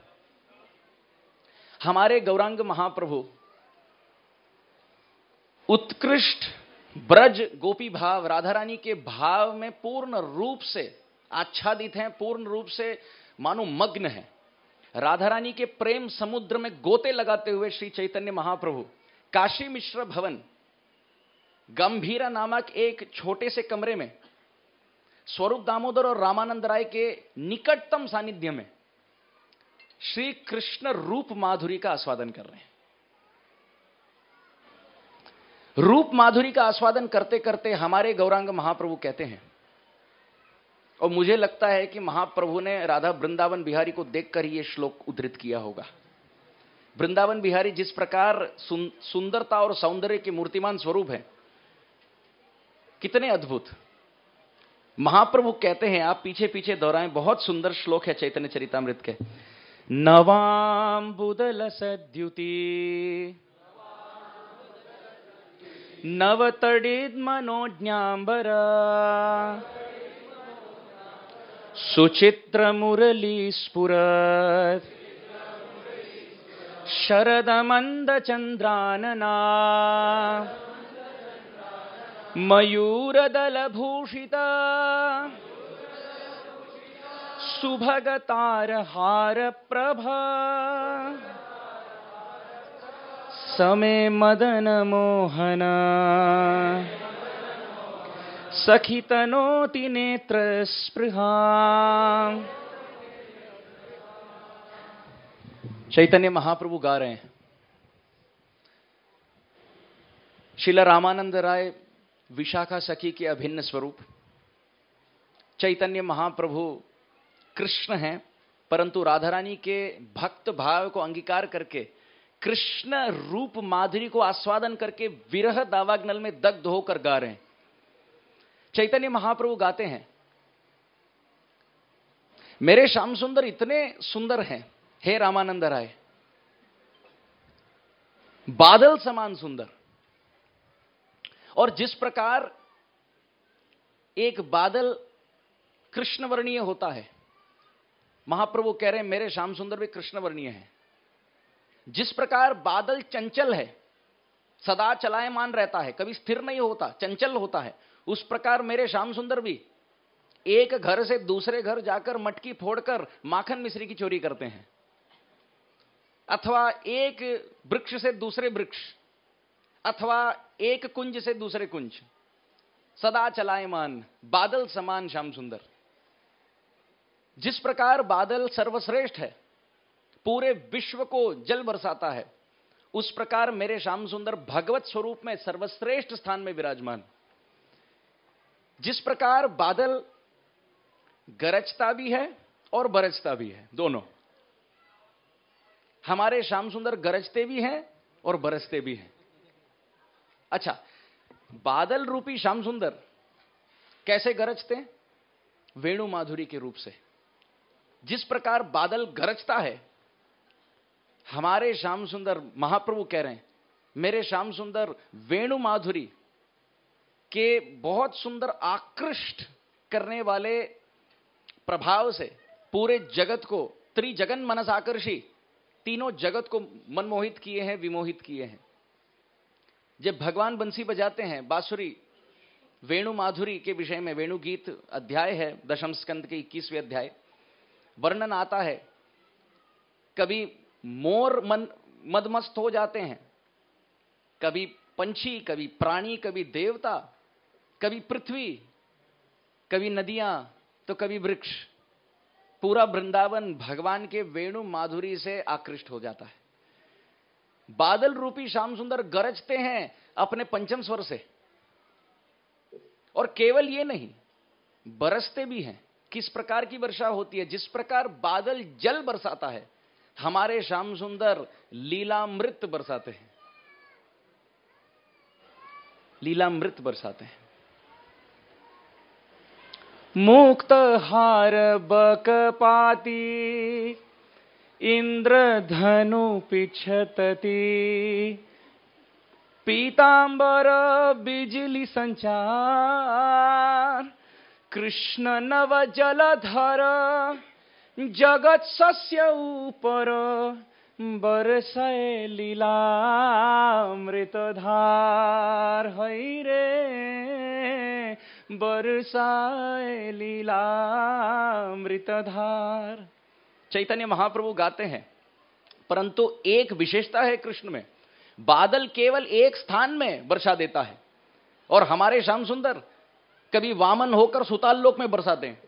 हमारे गौरांग महाप्रभु उत्कृष्ट ब्रज गोपी भाव, राधा रानी के भाव में पूर्ण रूप से आच्छादित हैं, पूर्ण रूप से मानो मग्न है। राधा रानी के प्रेम समुद्र में गोते लगाते हुए श्री चैतन्य महाप्रभु काशी मिश्र भवन गंभीरा नामक एक छोटे से कमरे में स्वरूप दामोदर और रामानंद राय के निकटतम सानिध्य में श्री कृष्ण रूप माधुरी का आस्वादन कर रहे हैं। रूप माधुरी का आस्वादन करते करते हमारे गौरांग महाप्रभु कहते हैं, और मुझे लगता है कि महाप्रभु ने राधा वृंदावन बिहारी को देखकर ही यह श्लोक उद्धृत किया होगा। वृंदावन बिहारी जिस प्रकार सुंदरता और सौंदर्य के मूर्तिमान स्वरूप है, कितने अद्भुत। महाप्रभु कहते हैं, आप पीछे पीछे दोहराएं, बहुत सुंदर श्लोक है चैतन्य चरितामृत के। नवांबुदल सद्युति नवतडिद मनोज्ञांबर सुचित्र मुरली स्फुरत शरद मंद चंद्रानना मयूरदल भूषिता सुभगतार हार प्रभा समे मदन मोहना सखितनोति नेत्र स्पृहा। चैतन्य महाप्रभु गा रहे हैं। श्रील रामानंद राय विशाखा सखी के अभिन्न स्वरूप। चैतन्य महाप्रभु कृष्ण हैं, परंतु राधा रानी के भक्त भाव को अंगीकार करके कृष्ण रूप माधुरी को आस्वादन करके विरह दावाग्नल में दग्ध होकर गा रहे हैं। चैतन्य महाप्रभु गाते हैं, मेरे श्याम सुंदर इतने सुंदर हैं हे रामानंद राय, बादल समान सुंदर। और जिस प्रकार एक बादल कृष्णवर्णीय होता है, महाप्रभु कह रहे हैं मेरे श्याम सुंदर भी कृष्णवर्णीय है। जिस प्रकार बादल चंचल है, सदा चलायमान रहता है, कभी स्थिर नहीं होता, चंचल होता है, उस प्रकार मेरे श्याम सुंदर भी एक घर से दूसरे घर जाकर मटकी फोड़कर माखन मिश्री की चोरी करते हैं, अथवा एक वृक्ष से दूसरे वृक्ष, अथवा एक कुंज से दूसरे कुंज, सदा चलायमान बादल समान श्याम सुंदर। जिस प्रकार बादल सर्वश्रेष्ठ है, पूरे विश्व को जल बरसाता है, उस प्रकार मेरे श्याम सुंदर भगवत स्वरूप में सर्वश्रेष्ठ स्थान में विराजमान। जिस प्रकार बादल गरजता भी है और बरसता भी है, दोनों, हमारे श्याम सुंदर गरजते भी हैं और बरसते भी हैं। अच्छा, बादल रूपी श्याम सुंदर कैसे गरजते हैं? वेणु माधुरी के रूप से। जिस प्रकार बादल गरजता है, हमारे श्याम सुंदर महाप्रभु कह रहे हैं, मेरे श्याम सुंदर वेणु माधुरी के बहुत सुंदर आकृष्ट करने वाले प्रभाव से पूरे जगत को, त्रिजगन मनस आकर्षी, तीनों जगत को मनमोहित किए हैं, विमोहित किए हैं। जब भगवान बंसी बजाते हैं, बांसुरी, वेणु माधुरी के विषय में वेणु गीत अध्याय है, दशम स्कंद के इक्कीसवें अध्याय, वर्णन आता है। कभी मोर मन मदमस्त हो जाते हैं, कभी पंछी, कभी प्राणी, कभी देवता, कभी पृथ्वी, कभी नदियां, तो कभी वृक्ष। पूरा वृंदावन भगवान के वेणु माधुरी से आकृष्ट हो जाता है। बादल रूपी श्याम सुंदर गरजते हैं अपने पंचम स्वर से, और केवल ये नहीं, बरसते भी हैं। किस प्रकार की वर्षा होती है? जिस प्रकार बादल जल बरसाता है, हमारे श्याम सुंदर लीलामृत बरसाते हैं, लीलामृत बरसाते हैं। मुक्त हार बकपाती इंद्रधनु पिछतती, पीतांबर बिजली संचार, कृष्ण नव जलधर, जगत सस्य ऊपर, बरसय लीलामृतधार। है रे बरसाए लीलामृतधार। चैतन्य महाप्रभु गाते हैं, परंतु एक विशेषता है कृष्ण में, बादल केवल एक स्थान में वर्षा देता है, और हमारे श्याम सुंदर कभी वामन होकर सुताल लोक में बरसाते हैं,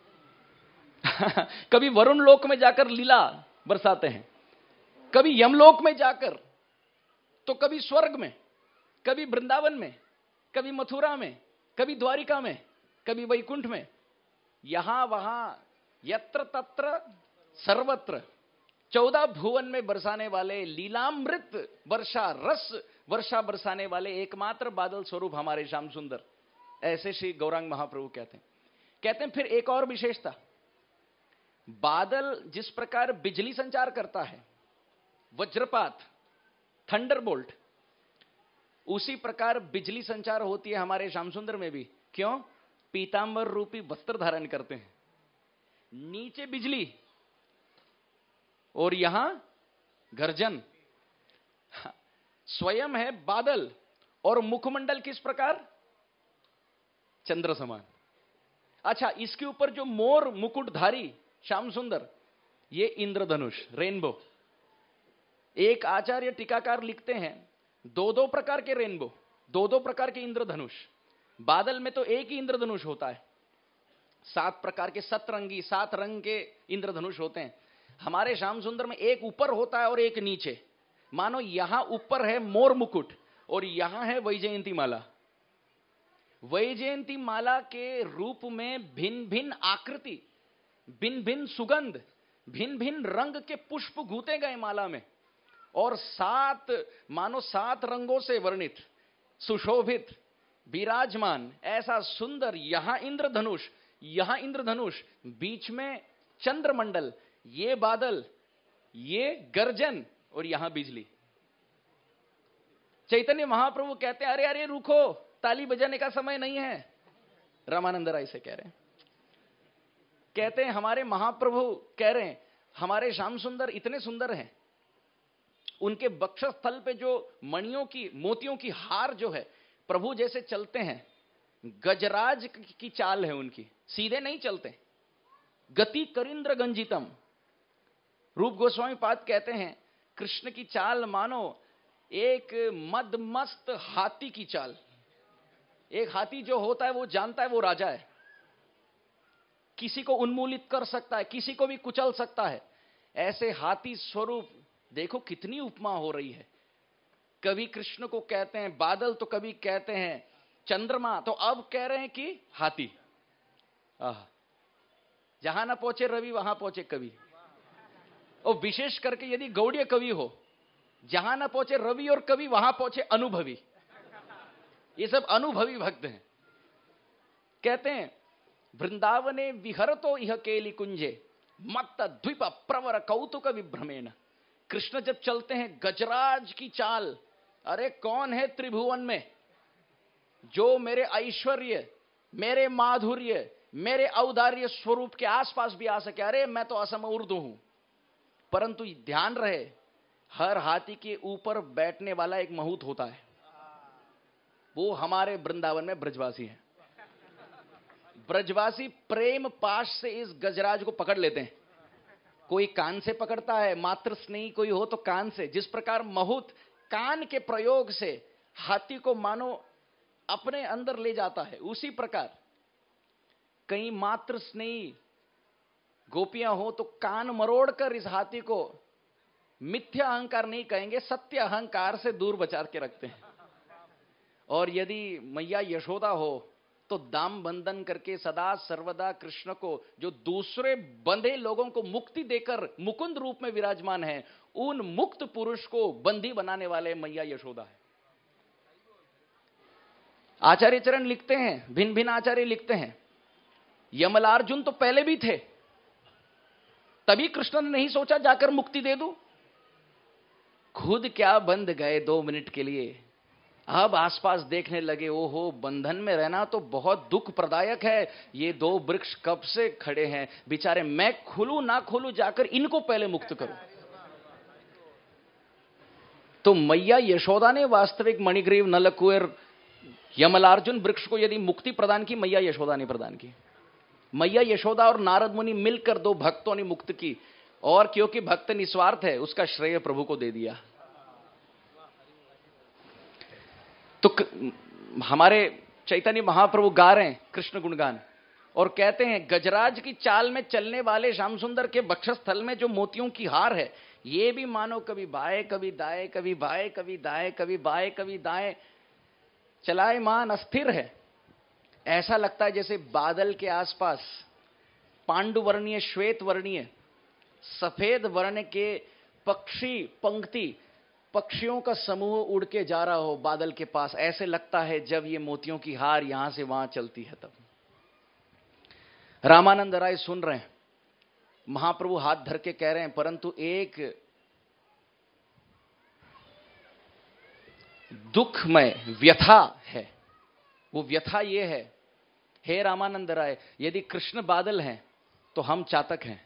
कभी वरुण लोक में जाकर लीला बरसाते हैं, कभी यमलोक में जाकर, तो कभी स्वर्ग में, कभी वृंदावन में, कभी मथुरा में, कभी द्वारिका में, कभी वैकुंठ में, यहां वहां यत्र तत्र सर्वत्र चौदह भुवन में बरसाने वाले लीलामृत वर्षा रस वर्षा बरसाने वाले एकमात्र बादल स्वरूप हमारे श्याम सुंदर। ऐसे श्री गौरांग महाप्रभु कहते हैं। कहते हैं फिर एक और विशेषता, बादल जिस प्रकार बिजली संचार करता है, वज्रपात, थंडरबोल्ट, उसी प्रकार बिजली संचार होती है हमारे श्याम सुंदर में भी। क्यों? पीतांबर रूपी वस्त्र धारण करते हैं, नीचे बिजली और यहां गर्जन। स्वयं है बादल और मुखमंडल किस प्रकार? चंद्र समान। अच्छा, इसके ऊपर जो मोर मुकुटधारी श्याम सुंदर, ये इंद्रधनुष, रेनबो। एक आचार्य टीकाकार लिखते हैं, दो दो प्रकार के रेनबो, दो दो प्रकार के इंद्रधनुष। बादल में तो एक ही इंद्रधनुष होता है, सात प्रकार के सतरंगी, सात रंग के इंद्रधनुष होते हैं। हमारे श्याम सुंदर में एक ऊपर होता है और एक नीचे। मानो यहां ऊपर है मोर मुकुट और यहां है वैजयंती माला। वैजयंती माला के रूप में भिन्न भिन्न आकृति, भिन्न भिन्न सुगंध, भिन्न भिन्न रंग के पुष्प गूंथे गए माला में, और सात, मानो सात रंगों से वर्णित, सुशोभित, विराजमान, ऐसा सुंदर यहां इंद्रधनुष, यहां इंद्रधनुष, बीच में चंद्रमंडल, ये बादल, ये गर्जन और यहां बिजली। चैतन्य महाप्रभु कहते हैं, अरे अरे रुको, ताली बजाने का समय नहीं है। रामानंद राय से कह रहे हैं, कहते हैं हमारे महाप्रभु कह रहे हैं, हमारे श्याम सुंदर इतने सुंदर हैं, उनके वक्षस्थल पे जो मणियों की, मोतियों की हार जो है, प्रभु जैसे चलते हैं, गजराज की चाल है उनकी, सीधे नहीं चलते, गति करिंद्र गंजितम। रूप गोस्वामी पाद कहते हैं, कृष्ण की चाल मानो एक मदमस्त हाथी की चाल। एक हाथी जो होता है वो जानता है वो राजा है, किसी को उन्मूलित कर सकता है, किसी को भी कुचल सकता है। ऐसे हाथी स्वरूप देखो कितनी उपमा हो रही है। कभी कृष्ण को कहते हैं बादल, तो कभी कहते हैं चंद्रमा, तो अब कह रहे हैं कि हाथी। आह, जहां ना पहुंचे रवि वहां पहुंचे कवि। और विशेष करके यदि गौड़ीय कवि हो, जहां ना पहुंचे रवि और कवि वहां पहुंचे अनुभवी। ये सब अनुभवी भक्त हैं। कहते हैं वृंदावने विहरतो इह केली कुंजे मत्त द्वीप प्रवर कौतुक विभ्रमेण। कृष्ण जब चलते हैं गजराज की चाल, अरे कौन है त्रिभुवन में जो मेरे ऐश्वर्य, मेरे माधुर्य, मेरे औदार्य स्वरूप के आसपास भी आ सके। अरे मैं तो असम उर्दू हूं। परंतु ध्यान रहे, हर हाथी के ऊपर बैठने वाला एक महूत होता है, वो हमारे वृंदावन में ब्रजवासी हैं। ब्रजवासी प्रेम पाश से इस गजराज को पकड़ लेते हैं। कोई कान से पकड़ता है, मात्र स्नेही कोई हो तो कान से। जिस प्रकार महूत कान के प्रयोग से हाथी को मानो अपने अंदर ले जाता है, उसी प्रकार कहीं मात्र स्नेही गोपियां हो तो कान मरोड़कर इस हाथी को मिथ्या अहंकार नहीं कहेंगे, सत्य अहंकार से दूर बचा के रखते हैं। और यदि मैया यशोदा हो तो दाम बंधन करके सदा सर्वदा कृष्ण को, जो दूसरे बंधे लोगों को मुक्ति देकर मुकुंद रूप में विराजमान है, उन मुक्त पुरुष को बंदी बनाने वाले मैया यशोदा है। आचार्य चरण लिखते हैं, भिन्न भिन्न आचार्य लिखते हैं, यमलार्जुन तो पहले भी थे, तभी कृष्ण ने नहीं सोचा जाकर मुक्ति दे दूं। खुद क्या बंध गए दो मिनट के लिए, अब आसपास देखने लगे, ओहो बंधन में रहना तो बहुत दुख प्रदायक है। ये दो वृक्ष कब से खड़े हैं बेचारे, मैं खुलू ना खुलू, जाकर इनको पहले मुक्त करूं। तो मैया यशोदा ने वास्तविक मणिग्रीव नलकुएर यमलार्जुन वृक्ष को यदि मुक्ति प्रदान की, मैया यशोदा ने प्रदान की। मैया यशोदा और नारद मुनि मिलकर दो भक्तों ने मुक्त की, और क्योंकि भक्त निस्वार्थ है उसका श्रेय प्रभु को दे दिया। तो हमारे चैतन्य महाप्रभु गा रहे हैं कृष्ण गुणगान और कहते हैं, गजराज की चाल में चलने वाले श्याम सुंदर के वक्षस्थल में जो मोतियों की हार है, ये भी मानो कभी बाएं कभी दाएं, कभी बाएं कभी दाएं, कभी बाएं कभी दाएं चलायमान अस्थिर है। ऐसा लगता है जैसे बादल के आसपास पांडुवर्णीय, श्वेत वर्णीय, सफेद वर्ण के पक्षी पंक्ति, पक्षियों का समूह उड़ के जा रहा हो बादल के पास। ऐसे लगता है जब ये मोतियों की हार यहां से वहां चलती है। तब रामानंद राय सुन रहे हैं, महाप्रभु हाथ धर के कह रहे हैं, परंतु एक दुखमय व्यथा है। वो व्यथा ये है, हे रामानंद राय, यदि कृष्ण बादल हैं तो हम चातक हैं।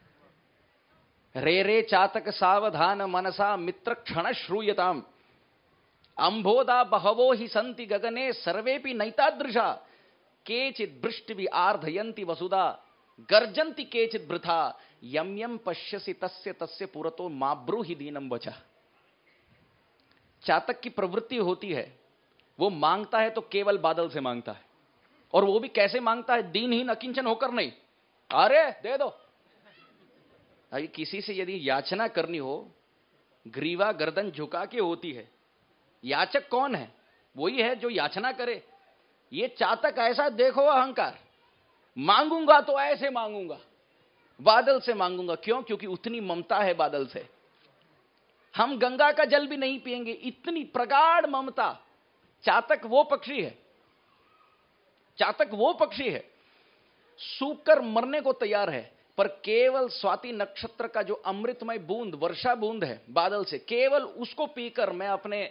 रे रे चातक सावधान मनसा मित्र क्षण श्रूयताम, अंबोदा बहवो ही संति गगने सर्वेपि नैतादृशा, केचित् वृष्टि आर्धयन्ति वसुधा गर्जन्ति केचित् वृथा, यम यम पश्यसि तस्य तस्य पुरतो मा ब्रूहि दीनम वचा। चातक की प्रवृत्ति होती है, वो मांगता है तो केवल बादल से मांगता है, और वो भी कैसे मांगता है, दीनहीन अकिंचन होकर नहीं, अरे दे दो। अभी किसी से यदि याचना करनी हो, ग्रीवा गर्दन झुका के होती है। याचक कौन है? वही है जो याचना करे। ये चातक ऐसा देखो अहंकार, मांगूंगा तो ऐसे मांगूंगा, बादल से मांगूंगा। क्यों? क्योंकि उतनी ममता है बादल से। हम गंगा का जल भी नहीं पिएंगे, इतनी प्रगाढ़ ममता। चातक वो पक्षी है, चातक वो पक्षी है, सूखकर मरने को तैयार है, पर केवल स्वाति नक्षत्र का जो अमृतमय बूंद, वर्षा बूंद है बादल से, केवल उसको पीकर मैं अपने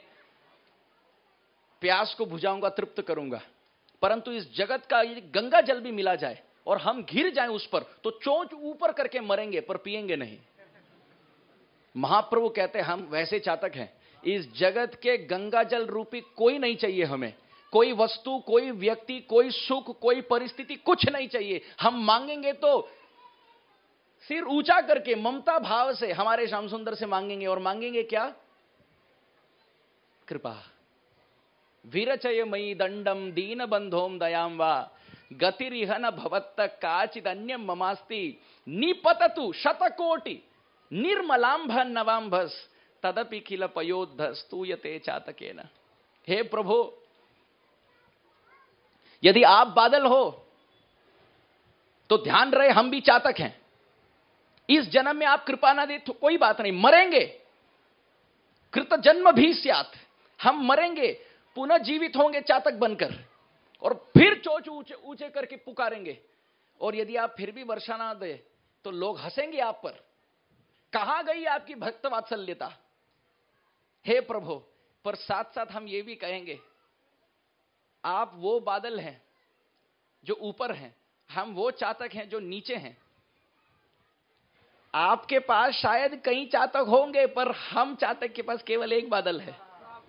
प्यास को बुझाऊंगा, तृप्त करूंगा। परंतु इस जगत का यदि गंगा जल भी मिला जाए और हम घिर जाएं उस पर, तो चोंच ऊपर करके मरेंगे, पर पिएंगे नहीं। महाप्रभु कहते हैं हम वैसे चातक हैं, इस जगत के गंगा जल रूपी कोई नहीं चाहिए हमें। कोई वस्तु, कोई व्यक्ति, कोई सुख, कोई परिस्थिति, कुछ नहीं चाहिए। हम मांगेंगे तो सिर ऊंचा करके ममता भाव से हमारे श्याम सुंदर से मांगेंगे, और मांगेंगे क्या? कृपा। विरचय मयि दंडम दीन बंधोम दयाम वा गतिरिह न भवत्त काचिद अन्यम ममास्ति निपततु शतकोटि निर्मलांभ नवांभस तदपि किल पयोद्धस तूयते चातकेन। हे प्रभु, यदि आप बादल हो तो ध्यान रहे हम भी चातक हैं। इस जन्म में आप कृपा ना दे तो कोई बात नहीं, मरेंगे। कृत जन्म भी स्यात्, हम मरेंगे, पुनः जीवित होंगे चातक बनकर। और फिर चोच ऊंचे ऊंचे करके पुकारेंगे, और यदि आप फिर भी वर्षा ना दे तो लोग हंसेंगे आप पर। कहां गई आपकी भक्त वात्सल्यता हे प्रभु। पर साथ साथ हम ये भी कहेंगे, आप वो बादल हैं जो ऊपर हैं, हम वो चातक हैं जो नीचे हैं। आपके पास शायद कई चातक होंगे, पर हम चातक के पास केवल एक बादल है।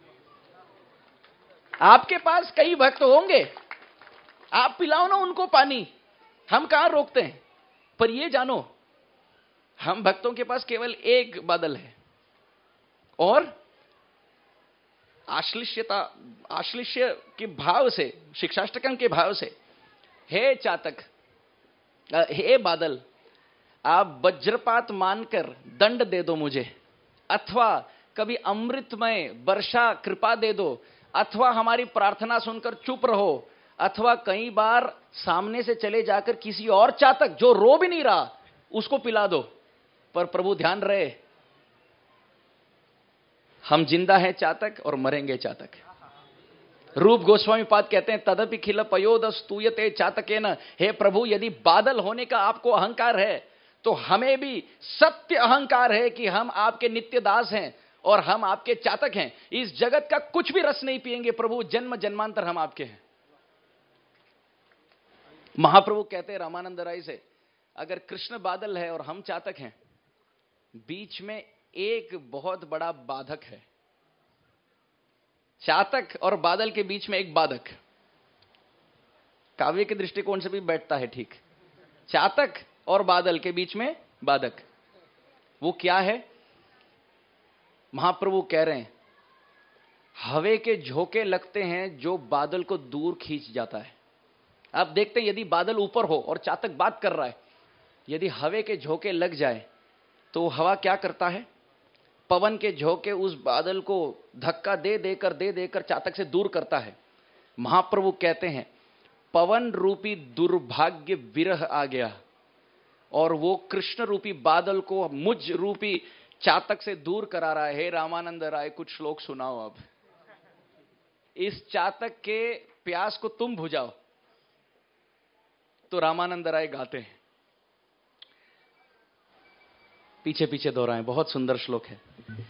आपके पास कई भक्त होंगे, आप पिलाओ ना उनको पानी, हम कहां रोकते हैं। पर ये जानो, हम भक्तों के पास केवल एक बादल है। और आश्लिष्यता आश्लिष्य के भाव से, शिक्षाष्टकम के भाव से, हे चातक, हे बादल, आप वज्रपात मानकर दंड दे दो मुझे, अथवा कभी अमृतमय वर्षा कृपा दे दो, अथवा हमारी प्रार्थना सुनकर चुप रहो, अथवा कई बार सामने से चले जाकर किसी और चातक जो रो भी नहीं रहा उसको पिला दो। पर प्रभु ध्यान रहे, हम जिंदा हैं चातक और मरेंगे चातक। रूप गोस्वामी पाद कहते हैं, तदपि खिल पयोदस तूयते चातकेन। हे प्रभु, यदि बादल होने का आपको अहंकार है तो हमें भी सत्य अहंकार है कि हम आपके नित्य दास हैं और हम आपके चातक हैं। इस जगत का कुछ भी रस नहीं पिएंगे प्रभु, जन्म जन्मांतर हम आपके हैं। महाप्रभु कहते हैं रामानंद राय से, अगर कृष्ण बादल है और हम चातक हैं, बीच में एक बहुत बड़ा बाधक है। चातक और बादल के बीच में एक बाधक, काव्य के दृष्टिकोण से भी बैठता है ठीक। चातक और बादल के बीच में बाधक, वो क्या है? महाप्रभु कह रहे हैं, हवे के झोंके लगते हैं जो बादल को दूर खींच जाता है। आप देखते हैं, यदि बादल ऊपर हो और चातक बात कर रहा है, यदि हवे के झोंके लग जाए तो हवा क्या करता है? पवन के झोंके उस बादल को धक्का दे देकर दे देकर चातक से दूर करता है। महाप्रभु कहते हैं, पवन रूपी दुर्भाग्य विरह आ गया और वो कृष्ण रूपी बादल को मुझ रूपी चातक से दूर करा रहा है। हे रामानंद राय, कुछ श्लोक सुनाओ। अब इस चातक के प्यास को तुम बुझाओ। तो रामानंद राय गाते हैं, पीछे पीछे दोहराएं, बहुत सुंदर श्लोक है।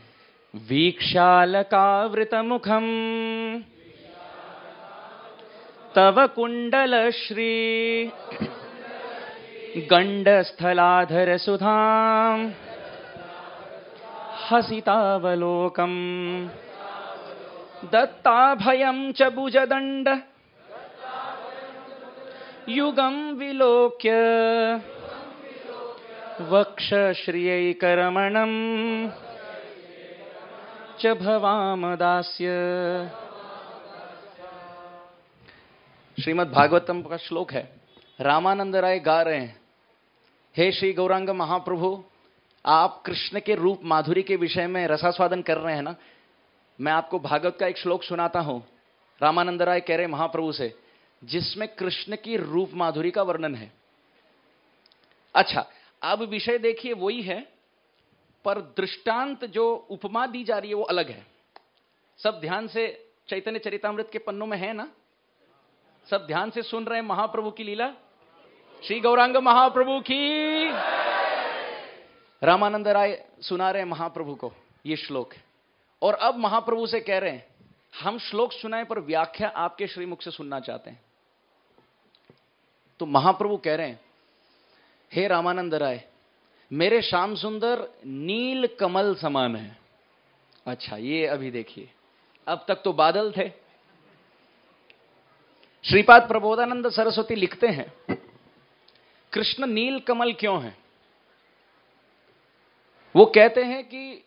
वीक्षालकावृत मुखम तव कुंडल श्री गंडस्थलाधर सुधाम हसितावलोकम दत्ताभयं च भुजदंड युगं विलोक्य वक्षश्रियैकरमणं च भवामदास्य। श्रीमद् भागवतम का श्लोक है। रामानंद राय गा रहे हैं, हे श्री गौरांग महाप्रभु, आप कृष्ण के रूप माधुरी के विषय में रसास्वादन कर रहे हैं ना। मैं आपको भागवत का एक श्लोक सुनाता हूं। रामानंद राय कह रहे हैं महाप्रभु से, जिसमें कृष्ण की रूप माधुरी का वर्णन है। अच्छा, अब विषय देखिए वही है, पर दृष्टांत जो उपमा दी जा रही है वो अलग है। सब ध्यान से चैतन्य चरितामृत के पन्नों में है ना? सब ध्यान से सुन रहे हैं महाप्रभु की लीला? श्री गौरांग महाप्रभु की। रामानंद राय सुना रहे हैं महाप्रभु को ये श्लोक, और अब महाप्रभु से कह रहे हैं, हम श्लोक सुनाएं पर व्याख्या आपके श्रीमुख से सुनना चाहते हैं। तो महाप्रभु कह रहे हैं, हे रामानंद राय, मेरे श्याम सुंदर नील कमल समान है। अच्छा, ये अभी देखिए, अब तक तो बादल थे। श्रीपाद प्रबोधानंद सरस्वती लिखते हैं, कृष्ण नील कमल क्यों है? वो कहते हैं कि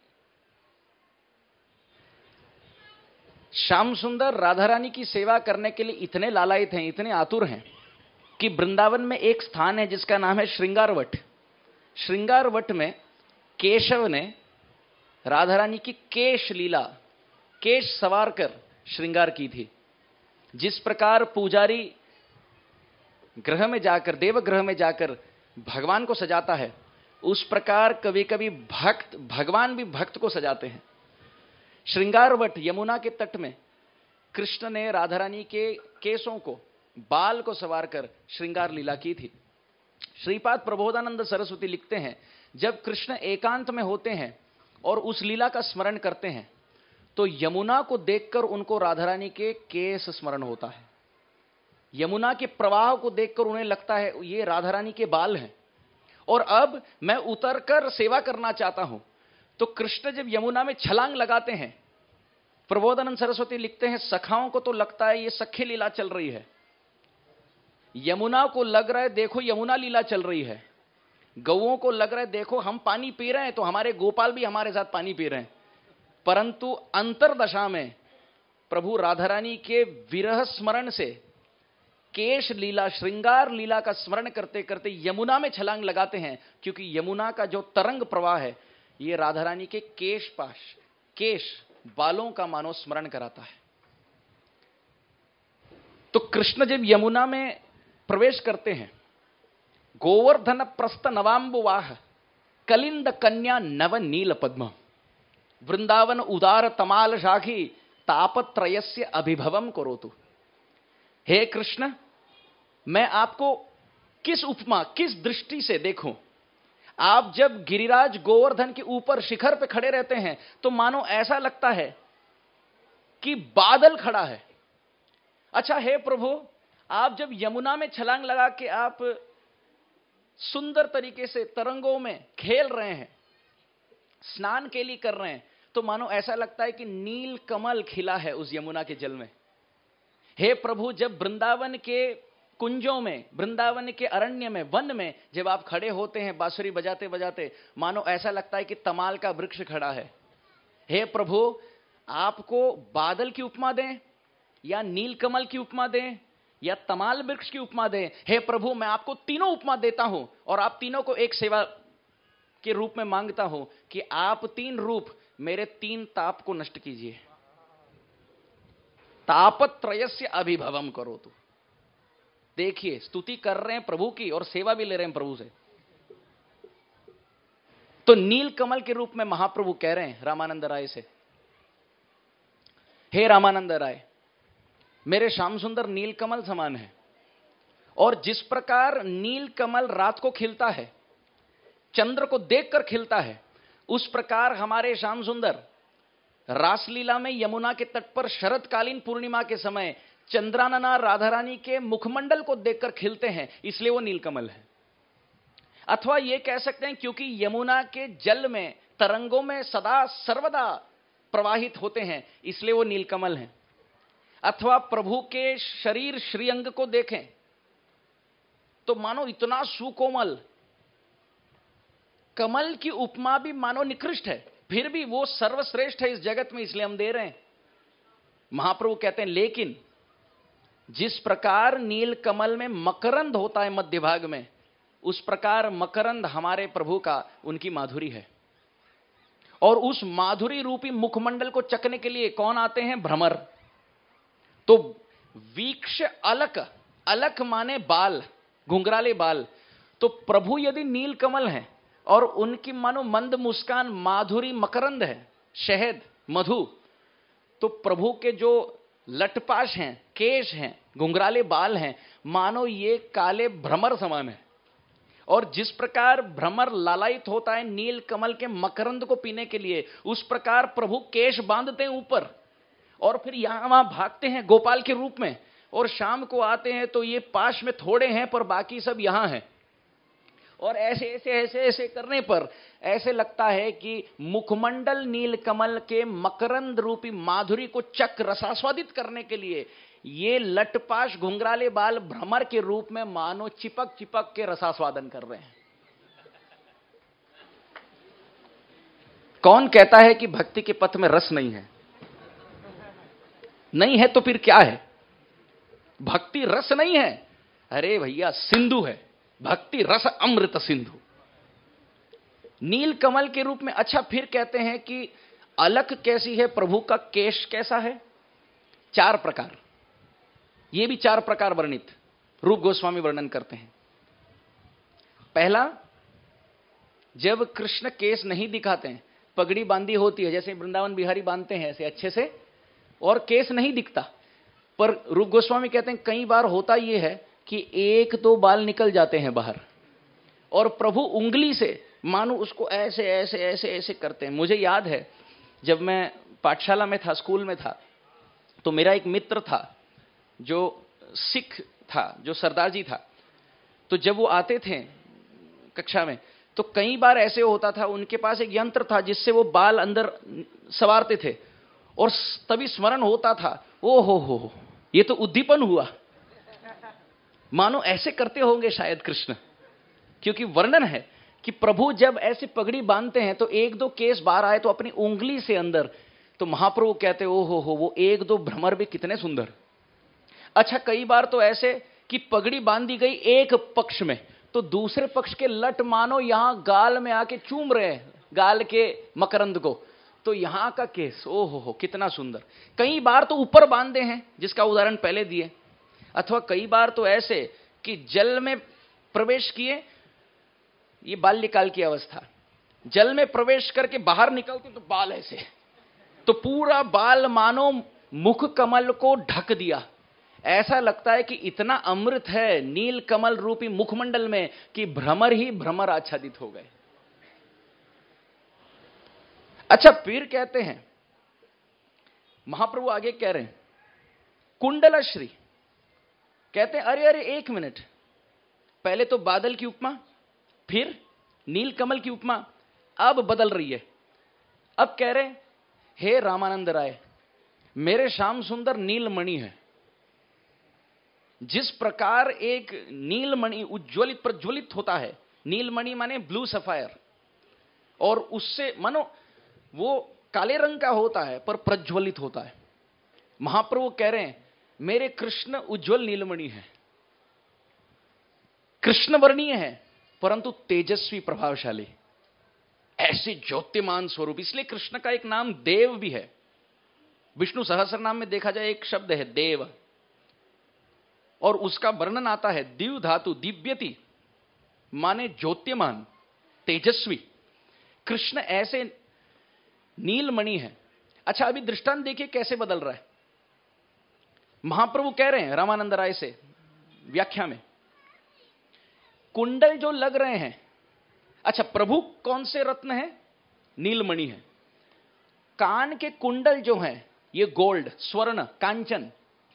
श्याम सुंदर राधा रानी की सेवा करने के लिए इतने लालायित हैं, इतने आतुर हैं कि वृंदावन में एक स्थान है जिसका नाम है श्रृंगारवट। श्रृंगारवट में केशव ने राधा रानी की केश लीला, केश सवार कर श्रृंगार की थी। जिस प्रकार पुजारी ग्रह में जाकर, देवग्रह में जाकर भगवान को सजाता है, उस प्रकार कभी कभी भक्त, भगवान भी भक्त को सजाते हैं। श्रृंगारवट यमुना के तट में कृष्ण ने राधा रानी के केसों को बाल को सवार कर श्रृंगार लीला की थी। श्रीपाद प्रबोधानंद सरस्वती लिखते हैं, जब कृष्ण एकांत में होते हैं और उस लीला का स्मरण करते हैं तो यमुना को देखकर उनको राधा रानी के केस स्मरण होता है। यमुना के प्रवाह को देखकर उन्हें लगता है ये राधा रानी के बाल हैं, और अब मैं उतरकर सेवा करना चाहता हूं। तो कृष्ण जब यमुना में छलांग लगाते हैं, प्रबोधानंद सरस्वती लिखते हैं, सखाओं को तो लगता है ये सख्य लीला चल रही है, यमुना को लग रहा है देखो यमुना लीला चल रही है, गौओं को लग रहा है देखो हम पानी पी रहे हैं तो हमारे गोपाल भी हमारे साथ पानी पी रहे हैं। परंतु अंतरदशा में प्रभु राधा रानी के विरह स्मरण से केश लीला, श्रृंगार लीला का स्मरण करते करते यमुना में छलांग लगाते हैं, क्योंकि यमुना का जो तरंग प्रवाह है ये राधा रानी के केश पाश, केश बालों का मानो स्मरण कराता है। तो कृष्ण जब यमुना में प्रवेश करते हैं, गोवर्धन प्रस्थ नवाम्बुवाह कलिंद कन्या नव नील पद्म वृंदावन उदार तमाल शाखी तापत्रयस्य अभिभवम करोतु। हे कृष्ण, मैं आपको किस उपमा, किस दृष्टि से देखूं? आप जब गिरिराज गोवर्धन के ऊपर शिखर पे खड़े रहते हैं तो मानो ऐसा लगता है कि बादल खड़ा है। अच्छा हे प्रभु, आप जब यमुना में छलांग लगा के आप सुंदर तरीके से तरंगों में खेल रहे हैं, स्नान के लिए कर रहे हैं, तो मानो ऐसा लगता है कि नील कमल खिला है उस यमुना के जल में। हे प्रभु, जब वृंदावन के कुंजों में, वृंदावन के अरण्य में, वन में जब आप खड़े होते हैं बांसुरी बजाते बजाते, मानो ऐसा लगता है कि तमाल का वृक्ष खड़ा है। हे प्रभु, आपको बादल की उपमा दें या नीलकमल की उपमा दें या तमाल वृक्ष की उपमा दें? हे प्रभु, मैं आपको तीनों उपमा देता हूं और आप तीनों को एक सेवा के रूप में मांगता हूं कि आप तीन रूप मेरे तीन ताप को नष्ट कीजिए। तापत्रयस्य अभिभवम करो। तो देखिए, स्तुति कर रहे हैं प्रभु की और सेवा भी ले रहे हैं प्रभु से। तो नील कमल के रूप में महाप्रभु कह रहे हैं रामानंद राय से, हे रामानंद राय, मेरे श्याम सुंदर नील कमल समान है, और जिस प्रकार नील कमल रात को खिलता है, चंद्र को देखकर खिलता है, उस प्रकार हमारे श्याम सुंदर रासलीला में यमुना के तट पर शरतकालीन पूर्णिमा के समय चंद्रानना राधा रानी के मुखमंडल को देखकर खिलते हैं, इसलिए वो नीलकमल है। अथवा यह कह सकते हैं क्योंकि यमुना के जल में तरंगों में सदा सर्वदा प्रवाहित होते हैं, इसलिए वो नीलकमल हैं। अथवा प्रभु के शरीर श्रीअंग को देखें तो मानो इतना सुकोमल, कमल की उपमा भी मानो निकृष्ट है, फिर भी वो सर्वश्रेष्ठ है इस जगत में, इसलिए हम दे रहे हैं। महाप्रभु कहते हैं लेकिन जिस प्रकार नील कमल में मकरंद होता है मध्य भाग में, उस प्रकार मकरंद हमारे प्रभु का, उनकी माधुरी है। और उस माधुरी रूपी मुखमंडल को चखने के लिए कौन आते हैं? भ्रमर। तो वीक्ष अलक, अलक माने बाल, घुंघराले बाल। तो प्रभु यदि नील कमल हैं और उनकी मानो मंद मुस्कान माधुरी मकरंद है, शहद, मधु, तो प्रभु के जो लटपाश हैं, केश हैं, घुंघराले बाल हैं, मानो ये काले भ्रमर समान है। और जिस प्रकार भ्रमर लालायित होता है नील कमल के मकरंद को पीने के लिए, उस प्रकार प्रभु केश बांधते हैं ऊपर और फिर यहां वहां भागते हैं गोपाल के रूप में, और शाम को आते हैं तो ये पाश में थोड़े हैं पर बाकी सब यहां हैं। और ऐसे ऐसे ऐसे ऐसे करने पर ऐसे लगता है कि मुखमंडल नील कमल के मकरंद रूपी माधुरी को चक रसास्वादित करने के लिए ये लटपाश घुंघराले बाल भ्रमर के रूप में मानो चिपक चिपक के रसास्वादन कर रहे हैं। कौन कहता है कि भक्ति के पथ में रस नहीं है? नहीं है तो फिर क्या है? भक्ति रस नहीं है? अरे भैया, सिंधु है भक्ति, रस अमृत सिंधु, नील कमल के रूप में। अच्छा, फिर कहते हैं कि अलक कैसी है, प्रभु का केश कैसा है? चार प्रकार, ये भी चार प्रकार वर्णित रूप गोस्वामी वर्णन करते हैं। पहला, जब कृष्ण केश नहीं दिखाते हैं, पगड़ी बांधी होती है जैसे वृंदावन बिहारी बांधते हैं ऐसे अच्छे से, और केश नहीं दिखता, पर रूप गोस्वामी कहते हैं कई बार होता यह है कि एक दो बाल निकल जाते हैं बाहर और प्रभु उंगली से मानो उसको ऐसे ऐसे ऐसे ऐसे करते हैं। मुझे याद है जब मैं पाठशाला में था, स्कूल में था, तो मेरा एक मित्र था जो सिख था, जो सरदार जी था। तो जब वो आते थे कक्षा में तो कई बार ऐसे होता था, उनके पास एक यंत्र था जिससे वो बाल अंदर संवारते थे और तभी स्मरण होता था, ओ हो हो ये तो उद्दीपन हुआ, मानो ऐसे करते होंगे शायद कृष्ण। क्योंकि वर्णन है कि प्रभु जब ऐसे पगड़ी बांधते हैं तो एक दो केस बाहर आए तो अपनी उंगली से अंदर, तो महाप्रभु कहते ओ हो हो वो एक दो भ्रमर भी कितने सुंदर। अच्छा, कई बार तो ऐसे कि पगड़ी बांधी गई एक पक्ष में तो दूसरे पक्ष के लट मानो यहां गाल में आके चूम रहे हैं, गाल के मकरंद को, तो यहां का केस ओ हो हो कितना सुंदर। कई बार तो ऊपर बांधे हैं, जिसका उदाहरण पहले दिए, अथवा कई बार तो ऐसे कि जल में प्रवेश किए, ये बाल्यकाल की अवस्था, जल में प्रवेश करके बाहर निकलते तो बाल ऐसे, तो पूरा बाल मानो मुख कमल को ढक दिया। ऐसा लगता है कि इतना अमृत है नील कमल रूपी मुखमंडल में कि भ्रमर ही भ्रमर आच्छादित हो गए। अच्छा, फिर कहते हैं महाप्रभु आगे कह रहे हैं कुंडलश्री, कहते हैं अरे अरे एक मिनट, पहले तो बादल की उपमा, फिर नील कमल की उपमा, अब बदल रही है। अब कह रहे हे रामानंद राय, मेरे श्याम सुंदर नीलमणि है। जिस प्रकार एक नीलमणि उज्ज्वलित प्रज्वलित होता है, नीलमणि माने ब्लू सफायर, और उससे मानो वो काले रंग का होता है पर प्रज्वलित होता है। महाप्रभु कह रहे हैं मेरे कृष्ण उज्ज्वल नीलमणि है, कृष्ण वर्णीय है परंतु तेजस्वी प्रभावशाली, ऐसे ज्योतिमान स्वरूप। इसलिए कृष्ण का एक नाम देव भी है। विष्णु सहस्र नाम में देखा जाए एक शब्द है देव, और उसका वर्णन आता है दिव्य धातु, दिव्यति माने ज्योतिमान तेजस्वी। कृष्ण ऐसे नीलमणि है। अच्छा, अभी दृष्टांत देखिए कैसे बदल रहा है। महाप्रभु कह रहे हैं रामानंद राय से व्याख्या में, कुंडल जो लग रहे हैं, अच्छा प्रभु कौन से रत्न है? नीलमणि है। कान के कुंडल जो हैं ये गोल्ड, स्वर्ण, कांचन,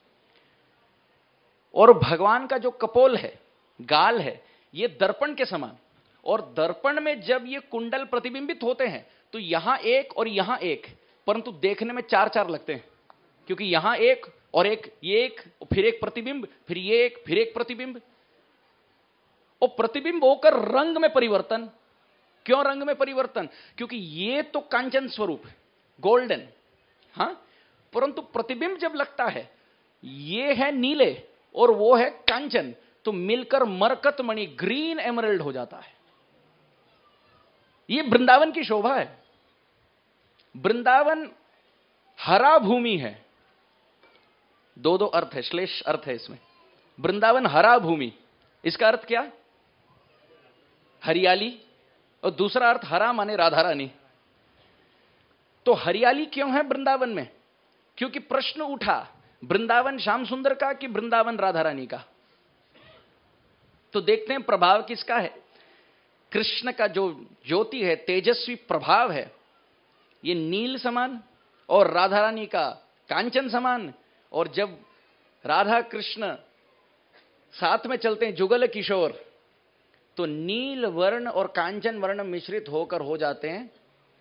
और भगवान का जो कपोल है, गाल है, ये दर्पण के समान। और दर्पण में जब ये कुंडल प्रतिबिंबित होते हैं तो यहां एक और यहां एक, परंतु देखने में चार चार लगते हैं, क्योंकि यहां एक और एक, ये एक, फिर एक प्रतिबिंब, फिर ये एक, फिर एक प्रतिबिंब, और प्रतिबिंब होकर रंग में परिवर्तन। क्यों रंग में परिवर्तन? क्योंकि ये तो कांचन स्वरूप है, गोल्डन, हां, परंतु प्रतिबिंब जब लगता है ये है नीले और वो है कांचन, तो मिलकर मरकत मणि, ग्रीन एमरल्ड हो जाता है। ये वृंदावन की शोभा है। वृंदावन हरा भूमि है। दो दो अर्थ है, श्लेष अर्थ है इसमें। वृंदावन हरा भूमि, इसका अर्थ क्या? हरियाली, और दूसरा अर्थ हरा माने राधा रानी। तो हरियाली क्यों है वृंदावन में? क्योंकि प्रश्न उठा वृंदावन श्याम सुंदर का कि वृंदावन राधा रानी का। तो देखते हैं प्रभाव किसका है। कृष्ण का जो ज्योति है, तेजस्वी प्रभाव है, ये नील समान, और राधा रानी का कांचन समान। और जब राधा कृष्ण साथ में चलते हैं जुगल किशोर, तो नील वर्ण और कांचन वर्ण मिश्रित होकर हो जाते हैं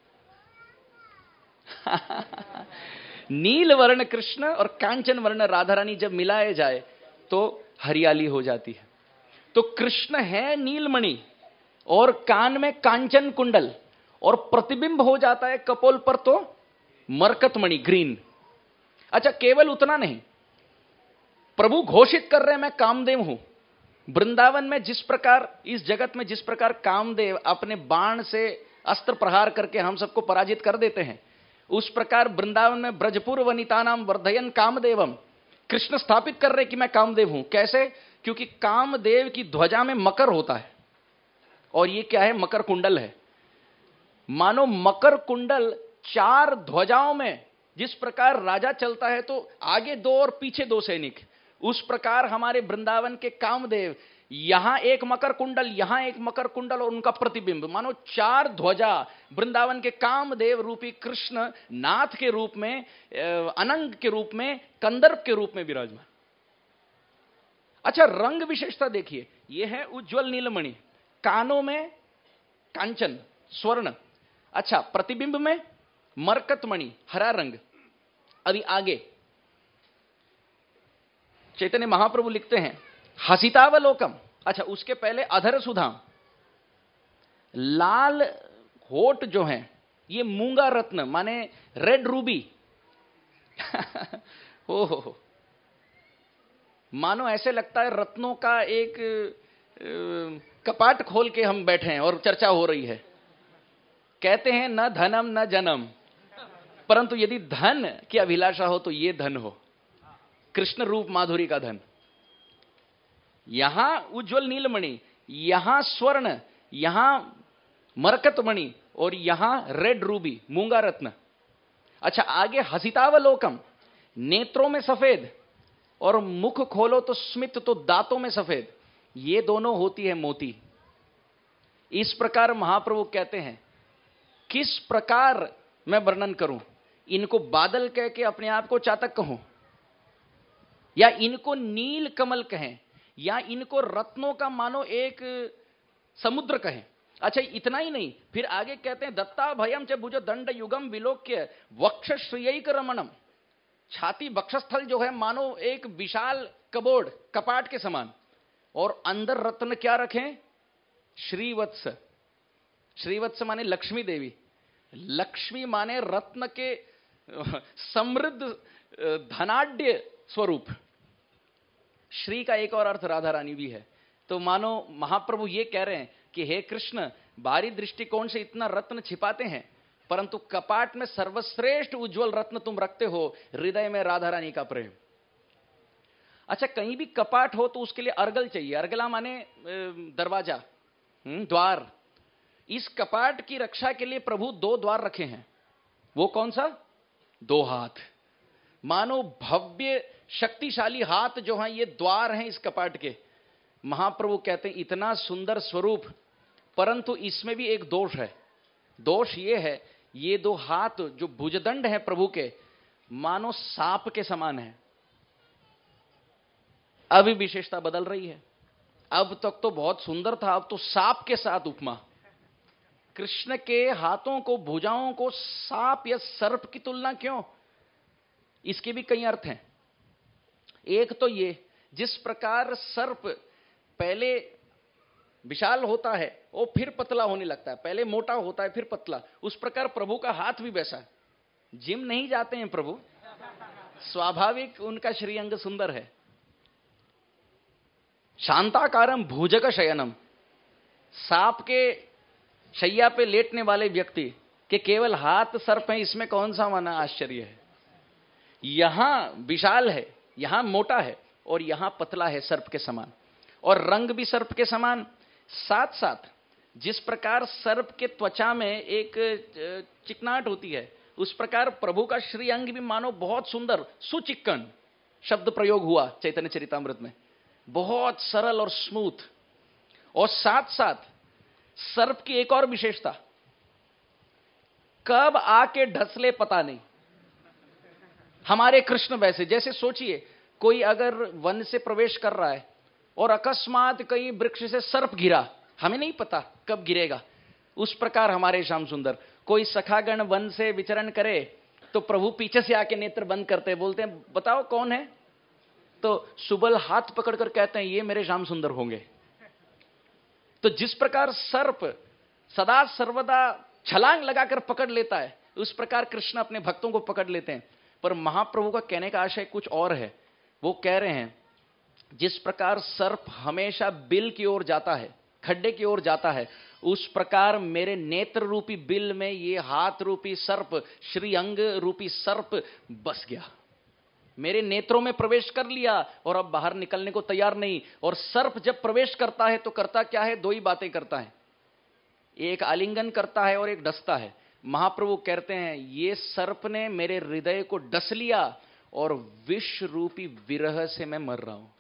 नील वर्ण कृष्ण और कांचन वर्ण राधा रानी जब मिलाए जाए तो हरियाली हो जाती है। तो कृष्ण है नीलमणि और कान में कांचन कुंडल, और प्रतिबिंब हो जाता है कपोल पर तो मरकतमणि, ग्रीन। अच्छा, केवल उतना नहीं, प्रभु घोषित कर रहे हैं मैं कामदेव हूं। वृंदावन में जिस प्रकार, इस जगत में जिस प्रकार कामदेव अपने बाण से अस्त्र प्रहार करके हम सबको पराजित कर देते हैं, उस प्रकार वृंदावन में ब्रजपुर वनिता नाम वर्धयन कामदेवम, कृष्ण स्थापित कर रहे कि मैं कामदेव हूं। कैसे? क्योंकि कामदेव की ध्वजा में मकर होता है, और ये क्या है? मकर कुंडल है। मानो मकर कुंडल चार ध्वजाओं में जिस प्रकार राजा चलता है तो आगे दो और पीछे दो सैनिक, उस प्रकार हमारे वृंदावन के कामदेव, यहां एक मकर कुंडल, यहां एक मकर कुंडल और उनका प्रतिबिंब, मानो चार ध्वजा वृंदावन के कामदेव रूपी कृष्ण नाथ के रूप में, अनंग के रूप में, कंदर्प के रूप में विराजमान। अच्छा, रंग विशेषता देखिए, यह है उज्जवल नीलमणि, कानों में कांचन स्वर्ण, अच्छा प्रतिबिंब में मरकतमणि हरा रंग। अभी आगे चैतन्य महाप्रभु लिखते हैं हसितावलोकम, अच्छा उसके पहले अधर सुधाम, लाल होठ जो है ये मूंगा रत्न माने रेड रूबी हो हो हो, मानो ऐसे लगता है रत्नों का एक कपाट खोल के हम बैठे हैं और चर्चा हो रही है। कहते हैं न धनम न जन्म, परंतु यदि धन की अभिलाषा हो तो ये धन हो, कृष्ण रूप माधुरी का धन। यहां उज्जवल नीलमणि, यहां स्वर्ण, यहां मरकतमणि और यहां रेड रूबी मूंगा रत्न। अच्छा आगे हसितावलोकम, नेत्रों में सफेद और मुख खोलो तो स्मित, तो दांतों में सफेद, ये दोनों होती है मोती। इस प्रकार महाप्रभु कहते हैं, किस प्रकार मैं वर्णन करूं, इनको बादल कह के अपने आप को चातक कहूं, या इनको नील कमल कहें, या इनको रत्नों का मानो एक समुद्र कहें। अच्छा इतना ही नहीं, फिर आगे कहते हैं दत्ता भयम च भुज दंड युगम विलोक्य वक्ष श्रियैक रमणम, छाती वक्षस्थल जो है मानो एक विशाल कबोर्ड कपाट के समान, और अंदर रत्न क्या रखें, श्रीवत्स। श्रीवत्स माने लक्ष्मी देवी, लक्ष्मी माने रत्न के समृद्ध धनाढ्य स्वरूप। श्री का एक और अर्थ राधा रानी भी है। तो मानो महाप्रभु ये कह रहे हैं कि हे कृष्ण, बाहरी दृष्टिकोण से इतना रत्न छिपाते हैं, परंतु कपाट में सर्वश्रेष्ठ उज्जवल रत्न तुम रखते हो, हृदय में राधा रानी का प्रेम। अच्छा कहीं भी कपाट हो तो उसके लिए अर्गल चाहिए, अर्गला माने दरवाजा, द्वार। इस कपाट की रक्षा के लिए प्रभु दो द्वार रखे हैं, वो कौन सा, दो हाथ, मानो भव्य शक्तिशाली हाथ जो हैं ये द्वार हैं इस कपाट के। महाप्रभु कहते हैं इतना सुंदर स्वरूप, परंतु इसमें भी एक दोष है। दोष ये है, ये दो हाथ जो भुजदंड है प्रभु के, मानो सांप के समान है। अभी विशेषता बदल रही है, अब तक तो बहुत सुंदर था, अब तो सांप के साथ उपमा। कृष्ण के हाथों को, भुजाओं को सांप या सर्प की तुलना क्यों, इसके भी कई अर्थ हैं। एक तो ये, जिस प्रकार सर्प पहले विशाल होता है और फिर पतला होने लगता है, पहले मोटा होता है फिर पतला, उस प्रकार प्रभु का हाथ भी वैसा है। जिम नहीं जाते हैं प्रभु, स्वाभाविक उनका श्रीअंग सुंदर है। शांताकारम भुजग शयनम, सांप के शैया पे लेटने वाले व्यक्ति के केवल हाथ सर्प हैं, इसमें कौन सा माना आश्चर्य है। यहां विशाल है, यहां मोटा है और यहां पतला है सर्प के समान, और रंग भी सर्प के समान। साथ साथ जिस प्रकार सर्प के त्वचा में एक चिकनाहट होती है, उस प्रकार प्रभु का श्री अंग भी मानो बहुत सुंदर, सुचिक्कण शब्द प्रयोग हुआ चैतन्य चरितामृत में, बहुत सरल और स्मूथ। और साथ साथ सर्प की एक और विशेषता, कब आके ढसले पता नहीं। हमारे कृष्ण वैसे, जैसे सोचिए कोई अगर वन से प्रवेश कर रहा है और अकस्मात कहीं वृक्ष से सर्प गिरा, हमें नहीं पता कब गिरेगा, उस प्रकार हमारे श्याम सुंदर। कोई सखागण वन से विचरण करे तो प्रभु पीछे से आके नेत्र बंद करते, बोलते हैं बताओ कौन है, तो सुबल हाथ पकड़कर कहते हैं ये मेरे श्याम सुंदर होंगे। तो जिस प्रकार सर्प सदा सर्वदा छलांग लगाकर पकड़ लेता है, उस प्रकार कृष्ण अपने भक्तों को पकड़ लेते हैं। पर महाप्रभु का कहने का आशय कुछ और है। वो कह रहे हैं जिस प्रकार सर्प हमेशा बिल की ओर जाता है, खड्डे की ओर जाता है, उस प्रकार मेरे नेत्र रूपी बिल में ये हाथ रूपी सर्प, श्री अंग रूपी सर्प बस गया, मेरे नेत्रों में प्रवेश कर लिया और अब बाहर निकलने को तैयार नहीं। और सर्प जब प्रवेश करता है तो करता क्या है, दो ही बातें करता है, एक आलिंगन करता है और एक डसता है। महाप्रभु कहते हैं ये सर्प ने मेरे हृदय को डस लिया और विष रूपी विरह से मैं मर रहा हूं।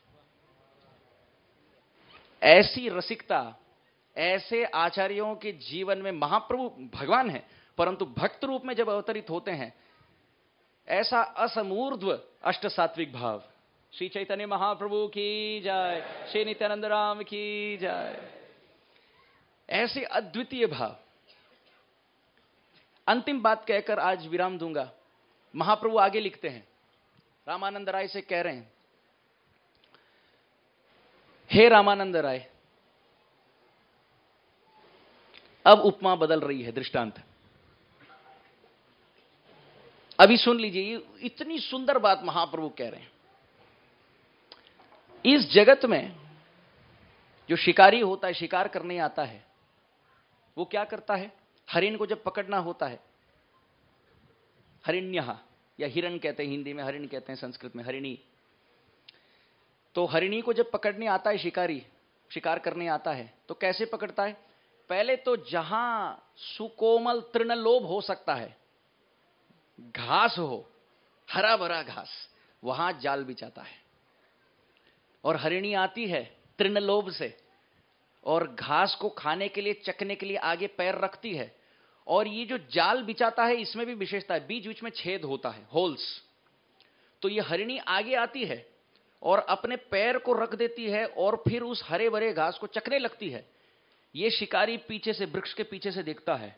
ऐसी रसिकता, ऐसे आचार्यों के जीवन में, महाप्रभु भगवान है परंतु भक्त रूप में जब अवतरित होते हैं, ऐसा असमूर्ध्व अष्ट सात्विक भाव। श्री चैतन्य महाप्रभु की जय, श्री नित्यानंद राम की जय। ऐसे अद्वितीय भाव। अंतिम बात कहकर आज विराम दूंगा। महाप्रभु आगे लिखते हैं, रामानंद राय से कह रहे हैं, हे रामानंद राय, अब उपमा बदल रही है, दृष्टांत। अभी सुन लीजिए, इतनी सुंदर बात महाप्रभु कह रहे हैं। इस जगत में जो शिकारी होता है, शिकार करने आता है, वो क्या करता है? हरिण को जब पकड़ना होता है, हरिण्यः या हिरण कहते हैं हिंदी में, हरिण कहते हैं संस्कृत में हरिणी। तो हरिणी को जब पकड़ने आता है शिकारी, शिकार करने आता है, तो कैसे पकड़ता है? पहले तो जहां सुकोमल तृणलोभ हो सकता है, घास हो, हरा भरा घास, वहां जाल बिछाता है। और हरिणी आती है तृणलोभ से और घास को खाने के लिए, चखने के लिए आगे पैर रखती है। और ये जो जाल बिछाता है, इसमें भी विशेषता है, बीच बीच में छेद होता है, होल्स। तो ये हरिणी आगे आती है और अपने पैर को रख देती है और फिर उस हरे भरे घास को चखने लगती है। ये शिकारी पीछे से, वृक्ष के पीछे से देखता है,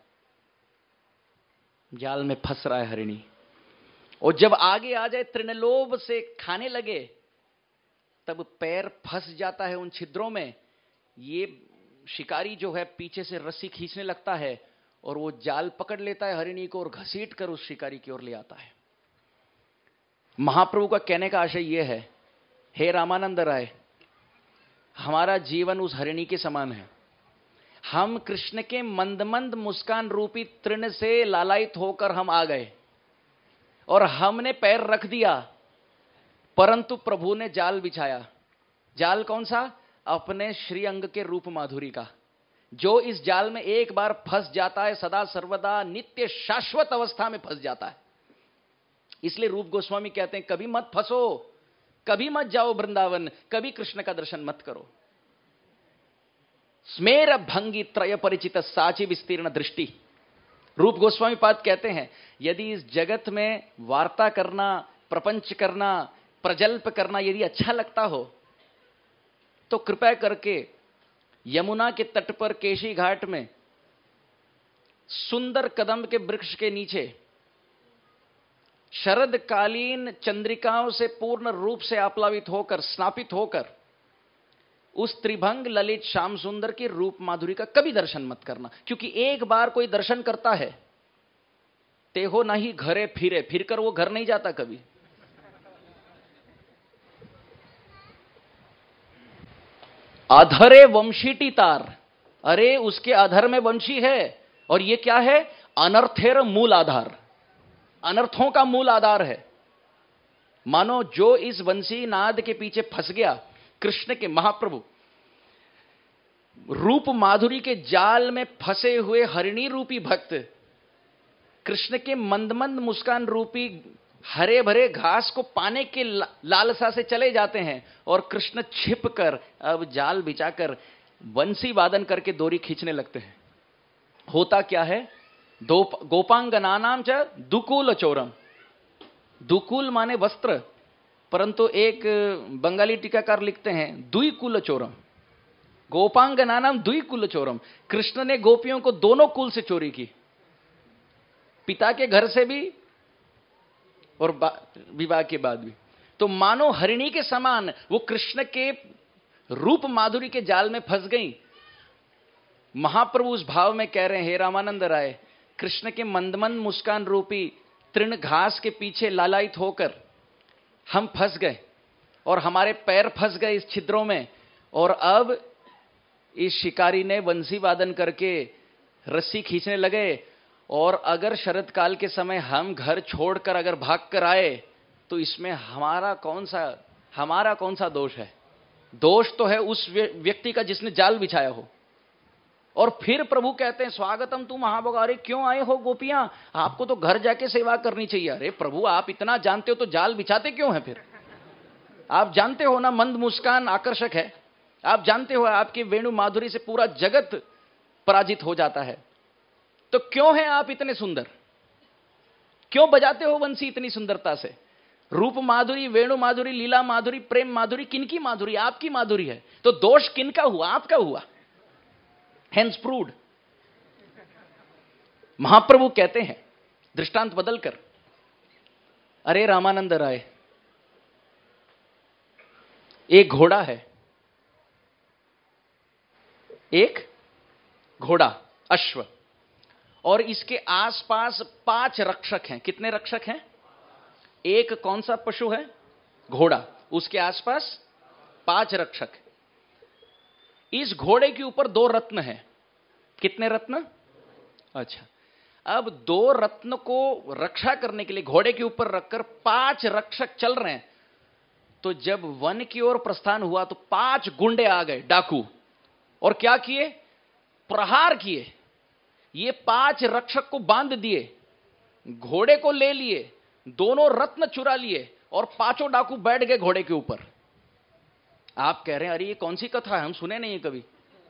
जाल में फंस रहा है हरिणी। और जब आगे आ जाए, तृणलोभ से खाने लगे, तब पैर फंस जाता है उन छिद्रों में। ये शिकारी जो है पीछे से रस्सी खींचने लगता है और वो जाल पकड़ लेता है हरिणी को और घसीट कर उस शिकारी की ओर ले आता है। महाप्रभु का कहने का आशय यह है, हे रामानंद राय, हमारा जीवन उस हरिणी के समान है। हम कृष्ण के मंद मंद मुस्कान रूपी तृण से लालायित होकर हम आ गए और हमने पैर रख दिया, परंतु प्रभु ने जाल बिछाया। जाल कौन सा? अपने श्री अंग के रूप माधुरी का। जो इस जाल में एक बार फंस जाता है, सदा सर्वदा नित्य शाश्वत अवस्था में फंस जाता है। इसलिए रूप गोस्वामी कहते हैं, कभी मत फंसो, कभी मत जाओ वृंदावन, कभी कृष्ण का दर्शन मत करो। स्मेर भंगी त्रय परिचित साची विस्तीर्ण दृष्टि। रूप गोस्वामी पाद कहते हैं, यदि इस जगत में वार्ता करना, प्रपंच करना, प्रजल्प करना यदि अच्छा लगता हो, तो कृपया करके यमुना के तट पर केशी घाट में सुंदर कदम के वृक्ष के नीचे शरदकालीन चंद्रिकाओं से पूर्ण रूप से आप्लावित होकर, स्नापित होकर उस त्रिभंग ललित श्याम सुंदर की रूप माधुरी का कभी दर्शन मत करना। क्योंकि एक बार कोई दर्शन करता है, तेहो नहीं घरे फिरे, फिर कर वो घर नहीं जाता कभी। अधरे वंशीटी तार, अरे उसके अधर में वंशी है। और ये क्या है? अनर्थेर मूल आधार, अनर्थों का मूल आधार है। मानो जो इस वंशी नाद के पीछे फंस गया, कृष्ण के महाप्रभु रूप माधुरी के जाल में फंसे हुए हरिणी रूपी भक्त कृष्ण के मंद मंद मुस्कान रूपी हरे भरे घास को पाने के लालसा से चले जाते हैं और कृष्ण छिप कर, अब जाल बिछाकर वंशी वादन करके डोरी खींचने लगते हैं। होता क्या है? दो गोपांगनानाम च दुकूल चोरम। दुकूल माने वस्त्र, परंतु एक बंगाली टीकाकार लिखते हैं द्विकुल चोरम। गोपांगनानाम द्विकुल चोरम। कृष्ण ने गोपियों को दोनों कुल से चोरी की, पिता के घर से भी और विवाह के बाद भी। तो मानो हरिणी के समान वो कृष्ण के रूप माधुरी के जाल में फंस गई। महाप्रभु उस भाव में कह रहे हैं, हे रामानंद राय, कृष्ण के मंदमंद मुस्कान रूपी तृण घास के पीछे लालायित होकर हम फंस गए और हमारे पैर फंस गए इस छिद्रों में। और अब इस शिकारी ने वंशी वादन करके रस्सी खींचने लगे। और अगर शरद काल के समय हम घर छोड़कर अगर भाग कर आए, तो इसमें हमारा कौन सा हमारा कौन सा दोष है? दोष तो है उस व्यक्ति का जिसने जाल बिछाया हो। और फिर प्रभु कहते हैं स्वागतम तू महाभोग। अरे क्यों आए हो गोपियां, आपको तो घर जाके सेवा करनी चाहिए। अरे प्रभु आप इतना जानते हो तो जाल बिछाते क्यों हैं फिर? आप जानते हो ना मंद मुस्कान आकर्षक है, आप जानते हो आपकी वेणु माधुरी से पूरा जगत पराजित हो जाता है, तो क्यों हैं आप इतने सुंदर? क्यों बजाते हो बंसी इतनी सुंदरता से? रूप माधुरी, वेणु माधुरी, लीला माधुरी, प्रेम माधुरी, किनकी माधुरी? आपकी माधुरी है। तो दोष किनका हुआ? आपका हुआ। Hence proved. महाप्रभु कहते हैं दृष्टांत बदलकर, अरे रामानंद राय, एक घोड़ा है, एक घोड़ा अश्व, और इसके आसपास पांच रक्षक हैं। कितने रक्षक हैं? एक कौन सा पशु है? घोड़ा, उसके आसपास पांच रक्षक। इस घोड़े के ऊपर दो रत्न हैं। कितने रत्न? अच्छा, अब दो रत्न को रक्षा करने के लिए घोड़े के ऊपर रखकर पांच रक्षक चल रहे हैं। तो जब वन की ओर प्रस्थान हुआ तो पांच गुंडे आ गए, डाकू, और क्या किए? प्रहार किए। ये पांच रक्षक को बांध दिए, घोड़े को ले लिए, दोनों रत्न चुरा लिए, और पांचों डाकू बैठ गए घोड़े के ऊपर। आप कह रहे हैं अरे ये कौन सी कथा है, हम सुने नहीं है कभी।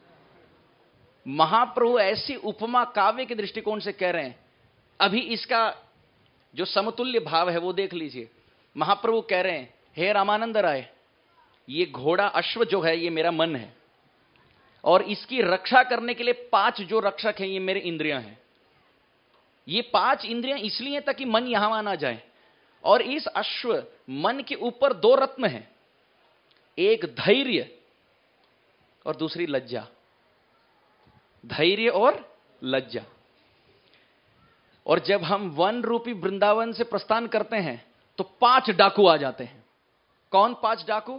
महाप्रभु ऐसी उपमा काव्य के दृष्टिकोण से कह रहे हैं। अभी इसका जो समतुल्य भाव है वो देख लीजिए। महाप्रभु कह रहे हैं हे रामानंद राय, ये घोड़ा अश्व जो है ये मेरा मन है, और इसकी रक्षा करने के लिए पांच जो रक्षक हैं ये मेरे इंद्रियां हैं। ये पांच इंद्रियां इसलिए ताकि मन यहां ना जाए। और इस अश्व मन के ऊपर दो रत्न हैं, एक धैर्य और दूसरी लज्जा। धैर्य और लज्जा। और जब हम वन रूपी वृंदावन से प्रस्थान करते हैं तो पांच डाकू आ जाते हैं। कौन पांच डाकू?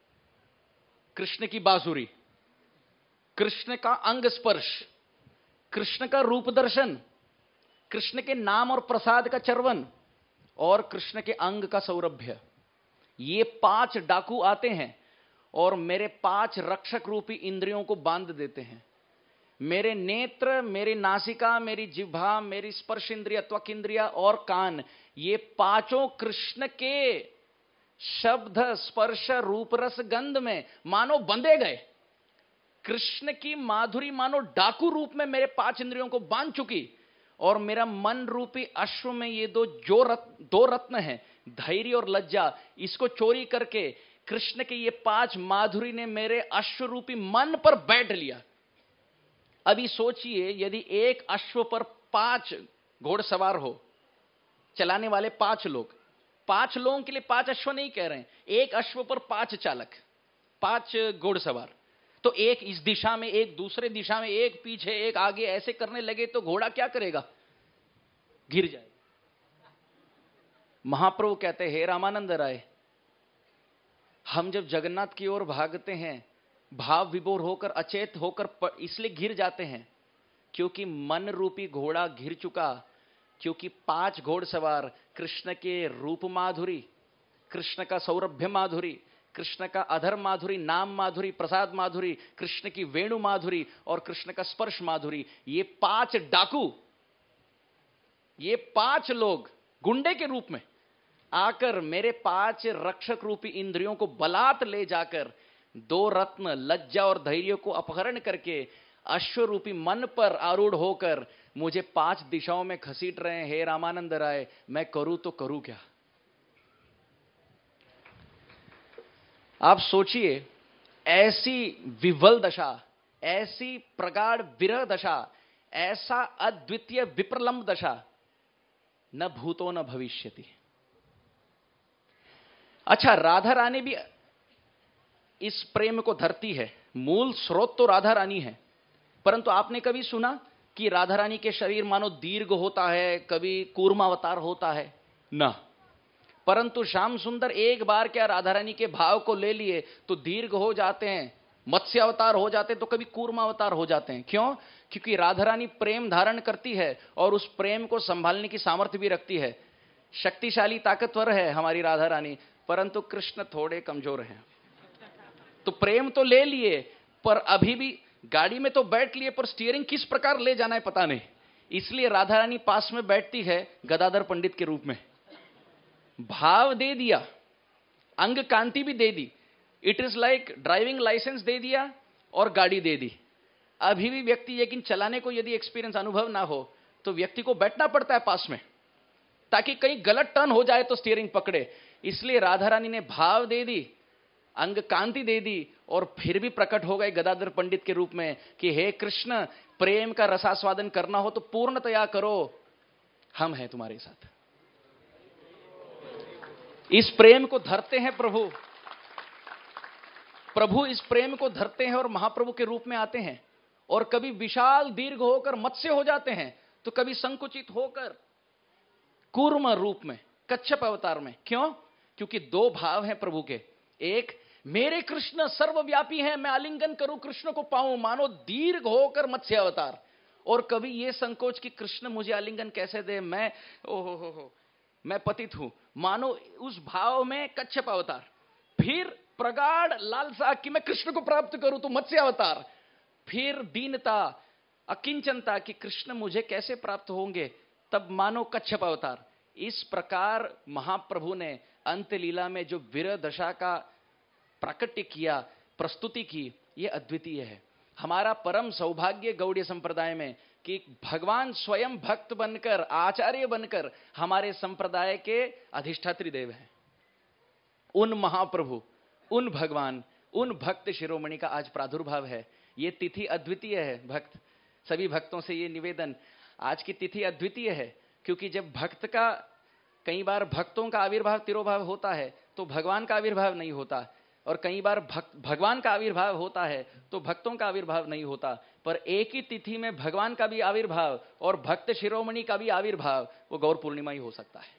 कृष्ण की बांसुरी, कृष्ण का अंग स्पर्श, कृष्ण का रूप दर्शन, कृष्ण के नाम और प्रसाद का चर्वन, और कृष्ण के अंग का सौरभ्य। ये पांच डाकू आते हैं और मेरे पांच रक्षक रूपी इंद्रियों को बांध देते हैं। मेरे नेत्र, मेरी नासिका, मेरी जिह्वा, मेरी स्पर्श इंद्रिया, त्वक इंद्रिया और कान, ये पांचों कृष्ण के शब्द, स्पर्श, रूप, रस, गंध में मानो बंधे गए। कृष्ण की माधुरी मानो डाकू रूप में मेरे पांच इंद्रियों को बांध चुकी, और मेरा मन रूपी अश्व में ये दो जो रत्न, दो रत्न हैं, धैर्य और लज्जा, इसको चोरी करके कृष्ण के ये पांच माधुरी ने मेरे अश्व रूपी मन पर बैठ लिया। अभी सोचिए, यदि एक अश्व पर पांच घोड़सवार हो, चलाने वाले पांच लोग, पांच लोगों के लिए पांच अश्व नहीं कह रहे हैं, एक अश्व पर पांच चालक, पांच घोड़सवार, तो एक इस दिशा में, एक दूसरे दिशा में, एक पीछे, एक आगे, ऐसे करने लगे तो घोड़ा क्या करेगा? गिर जाएगा। महाप्रभु कहते हैं हे रामानंद राय, हम जब जगन्नाथ की ओर भागते हैं, भाव विभोर होकर, अचेत होकर इसलिए गिर जाते हैं क्योंकि मन रूपी घोड़ा घिर चुका। क्योंकि पांच घोड़सवार कृष्ण के रूप माधुरी, कृष्ण का सौरभ्य माधुरी, कृष्ण का अधर माधुरी, नाम माधुरी, प्रसाद माधुरी, कृष्ण की वेणु माधुरी और कृष्ण का स्पर्श माधुरी, ये पांच डाकू, ये पांच लोग गुंडे के रूप में आकर मेरे पांच रक्षक रूपी इंद्रियों को बलात् ले जाकर दो रत्न लज्जा और धैर्य को अपहरण करके अश्व रूपी मन पर आरूढ़ होकर मुझे पांच दिशाओं में घसीट रहे हैं। हे रामानंद राय, मैं करूं तो करूं क्या? आप सोचिए, ऐसी विवल दशा, ऐसी प्रगाढ़ विरह दशा, ऐसा अद्वितीय विप्रलंब दशा न भूतो न भविष्यति। अच्छा, राधा रानी भी इस प्रेम को धरती है, मूल स्रोत तो राधा रानी है, परंतु आपने कभी सुना कि राधा रानी के शरीर मानो दीर्घ होता है, कभी कूर्मावतार होता है? ना। परंतु श्याम सुंदर एक बार क्या राधा रानी के भाव को ले लिए तो दीर्घ हो जाते हैं, मत्स्य अवतार हो जाते हैं, तो कभी कूर्मावतार हो जाते हैं। क्यों? क्योंकि राधा रानी प्रेम धारण करती है और उस प्रेम को संभालने की सामर्थ्य भी रखती है। शक्तिशाली, ताकतवर है हमारी राधा रानी, परंतु कृष्ण थोड़े कमजोर हैं। तो प्रेम तो ले लिए, पर अभी भी गाड़ी में तो बैठ लिए, पर स्टीयरिंग किस प्रकार ले जाना है पता नहीं। इसलिए राधा रानी पास में बैठती है गदाधर पंडित के रूप में। भाव दे दिया, अंग कांति भी दे दी। It is like driving licence दे दिया और गाड़ी दे दी। अभी भी व्यक्ति, लेकिन चलाने को यदि एक्सपीरियंस, अनुभव ना हो, तो व्यक्ति को बैठना पड़ता है पास में, ताकि कहीं गलत टर्न हो जाए तो स्टीयरिंग पकड़े। इसलिए राधा रानी ने भाव दे दी, अंग कांति दे दी, और फिर भी प्रकट हो गए गदाधर पंडित के रूप में कि हे कृष्ण, प्रेम का रसास्वादन करना हो तो पूर्णतया करो, हम हैं तुम्हारे साथ। इस प्रेम को धरते हैं प्रभु प्रभु इस प्रेम को धरते हैं और महाप्रभु के रूप में आते हैं। और कभी विशाल दीर्घ होकर मत्स्य हो जाते हैं, तो कभी संकुचित होकर कूर्म रूप में, कच्छप अवतार में। क्यों? क्योंकि दो भाव हैं प्रभु के। एक, मेरे कृष्ण सर्वव्यापी हैं, मैं आलिंगन करूं कृष्ण को पाऊं, मानो दीर्घ होकर मत्स्य अवतार। और कभी यह संकोच कि कृष्ण मुझे आलिंगन कैसे दे, मैं ओहो हो हो मैं पतित हूं, मानो उस भाव में कच्छप अवतार। फिर प्रगाढ़ लालसा कि मैं कृष्ण को प्राप्त करूं, तो मत्स्य अवतार। फिर दीनता, अकिंचनता कि कृष्ण मुझे कैसे प्राप्त होंगे, तब मानो कच्छप अवतार। इस प्रकार महाप्रभु ने अंत लीला में जो विरह दशा का प्राकट्य किया, प्रस्तुति की, यह अद्वितीय है। हमारा परम सौभाग्य गौड़ीय संप्रदाय में कि भगवान स्वयं भक्त बनकर, आचार्य बनकर हमारे संप्रदाय के अधिष्ठात्री देव हैं। उन महाप्रभु, उन भगवान, उन भक्त शिरोमणि का आज प्रादुर्भाव है। ये तिथि अद्वितीय है। भक्त, सभी भक्तों से ये निवेदन, आज की तिथि अद्वितीय है, क्योंकि जब भक्त का, कई बार भक्तों का आविर्भाव तिरोभाव होता है तो भगवान का आविर्भाव नहीं होता, और कई बार भक्त भगवान का आविर्भाव होता है तो भक्तों का आविर्भाव नहीं होता। पर एक ही तिथि में भगवान का भी आविर्भाव और भक्त शिरोमणि का भी आविर्भाव, वो गौर पूर्णिमा ही हो सकता है।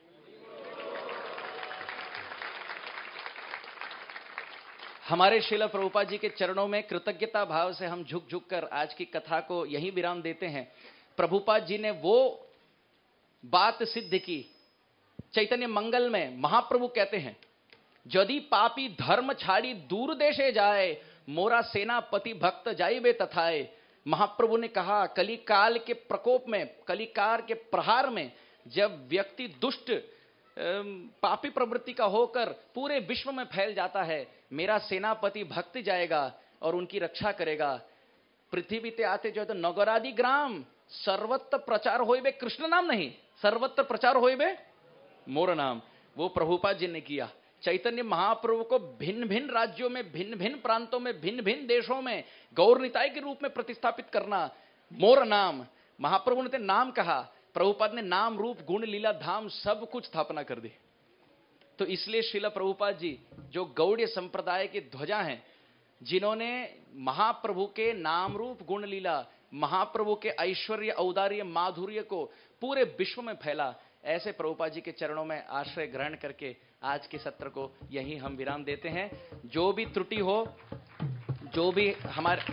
हमारे श्रील प्रभुपाद जी के चरणों में कृतज्ञता भाव से हम झुक झुक कर आज की कथा को यहीं विराम देते हैं। प्रभुपाद जी ने वो बात सिद्ध की, चैतन्य मंगल में महाप्रभु कहते हैं, यदि पापी धर्म छाड़ी दूर देशे जाए, मोरा सेनापति भक्त जाइबे तथाए। महाप्रभु ने कहा, कलिकाल के प्रकोप में, कलिकाल के प्रहार में, जब व्यक्ति दुष्ट पापी प्रवृत्ति का होकर पूरे विश्व में फैल जाता है, मेरा सेनापति भक्त जाएगा और उनकी रक्षा करेगा। पृथ्वी ते आते जो है तो नगरादि ग्राम सर्वत्र प्रचार होइबे, कृष्ण नाम नहीं, सर्वत्र प्रचार होइबे मोर नाम। वो प्रभुपाद जी ने किया। चैतन्य महाप्रभु को भिन्न भिन्न राज्यों में, भिन्न भिन्न प्रांतों में, भिन्न भिन्न देशों में गौर निताय के रूप में प्रतिस्थापित करना, मोर नाम। महाप्रभु ने तो नाम कहा, प्रभुपाद ने नाम रूप गुण लीला धाम सब कुछ स्थापना कर दी। तो इसलिए श्रील प्रभुपाद जी जो गौड़ीय संप्रदाय के ध्वजा हैं, जिन्होंने महाप्रभु के नाम रूप गुण लीला, महाप्रभु के ऐश्वर्य औदार्य माधुर्य को पूरे विश्व में फैला, ऐसे प्रभुपाद जी के चरणों में आश्रय ग्रहण करके आज के सत्र को यहीं हम विराम देते हैं। जो भी त्रुटि हो, जो भी हमारे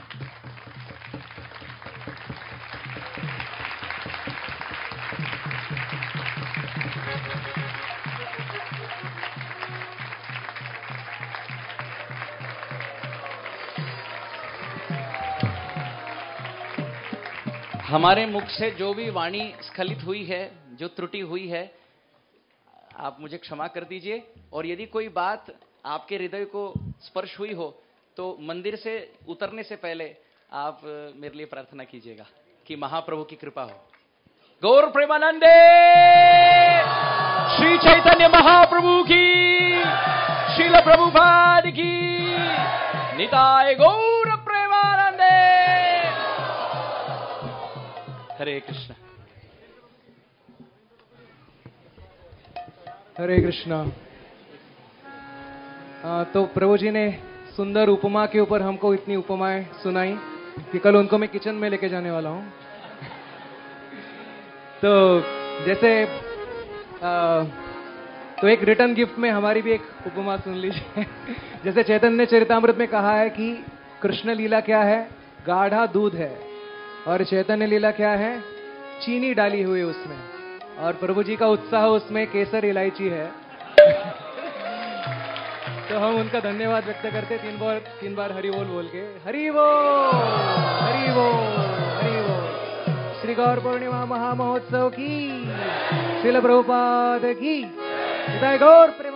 हमारे मुख से जो भी वाणी स्खलित हुई है, जो त्रुटि हुई है, आप मुझे क्षमा कर दीजिए। और यदि कोई बात आपके हृदय को स्पर्श हुई हो तो मंदिर से उतरने से पहले आप मेरे लिए प्रार्थना कीजिएगा कि महाप्रभु की कृपा हो। गौर प्रेमानंदे श्री चैतन्य महाप्रभु की, श्रील प्रभुपाद की, निताय गौर प्रेमानंदे। हरे कृष्ण हरे कृष्णा। तो प्रभु जी ने सुंदर उपमा के ऊपर हमको इतनी उपमाएं सुनाई कि कल उनको मैं किचन में लेके जाने वाला हूं। तो जैसे आ, तो एक रिटर्न गिफ्ट में हमारी भी एक उपमा सुन लीजिए। जैसे चैतन्य चरितामृत में कहा है कि कृष्ण लीला क्या है, गाढ़ा दूध है, और चैतन्य लीला क्या है, चीनी डाली हुई उसमें, और प्रभु जी का उत्साह उसमें केसर इलायची है। तो हम उनका धन्यवाद व्यक्त करते तीन बार तीन बार हरि बोल बोल के। हरि बोल, हरि बोल, हरि बोल। श्री गौर पूर्णिमा महामहोत्सव की, श्रील प्रभुपाद की, जय गौर प्रेम।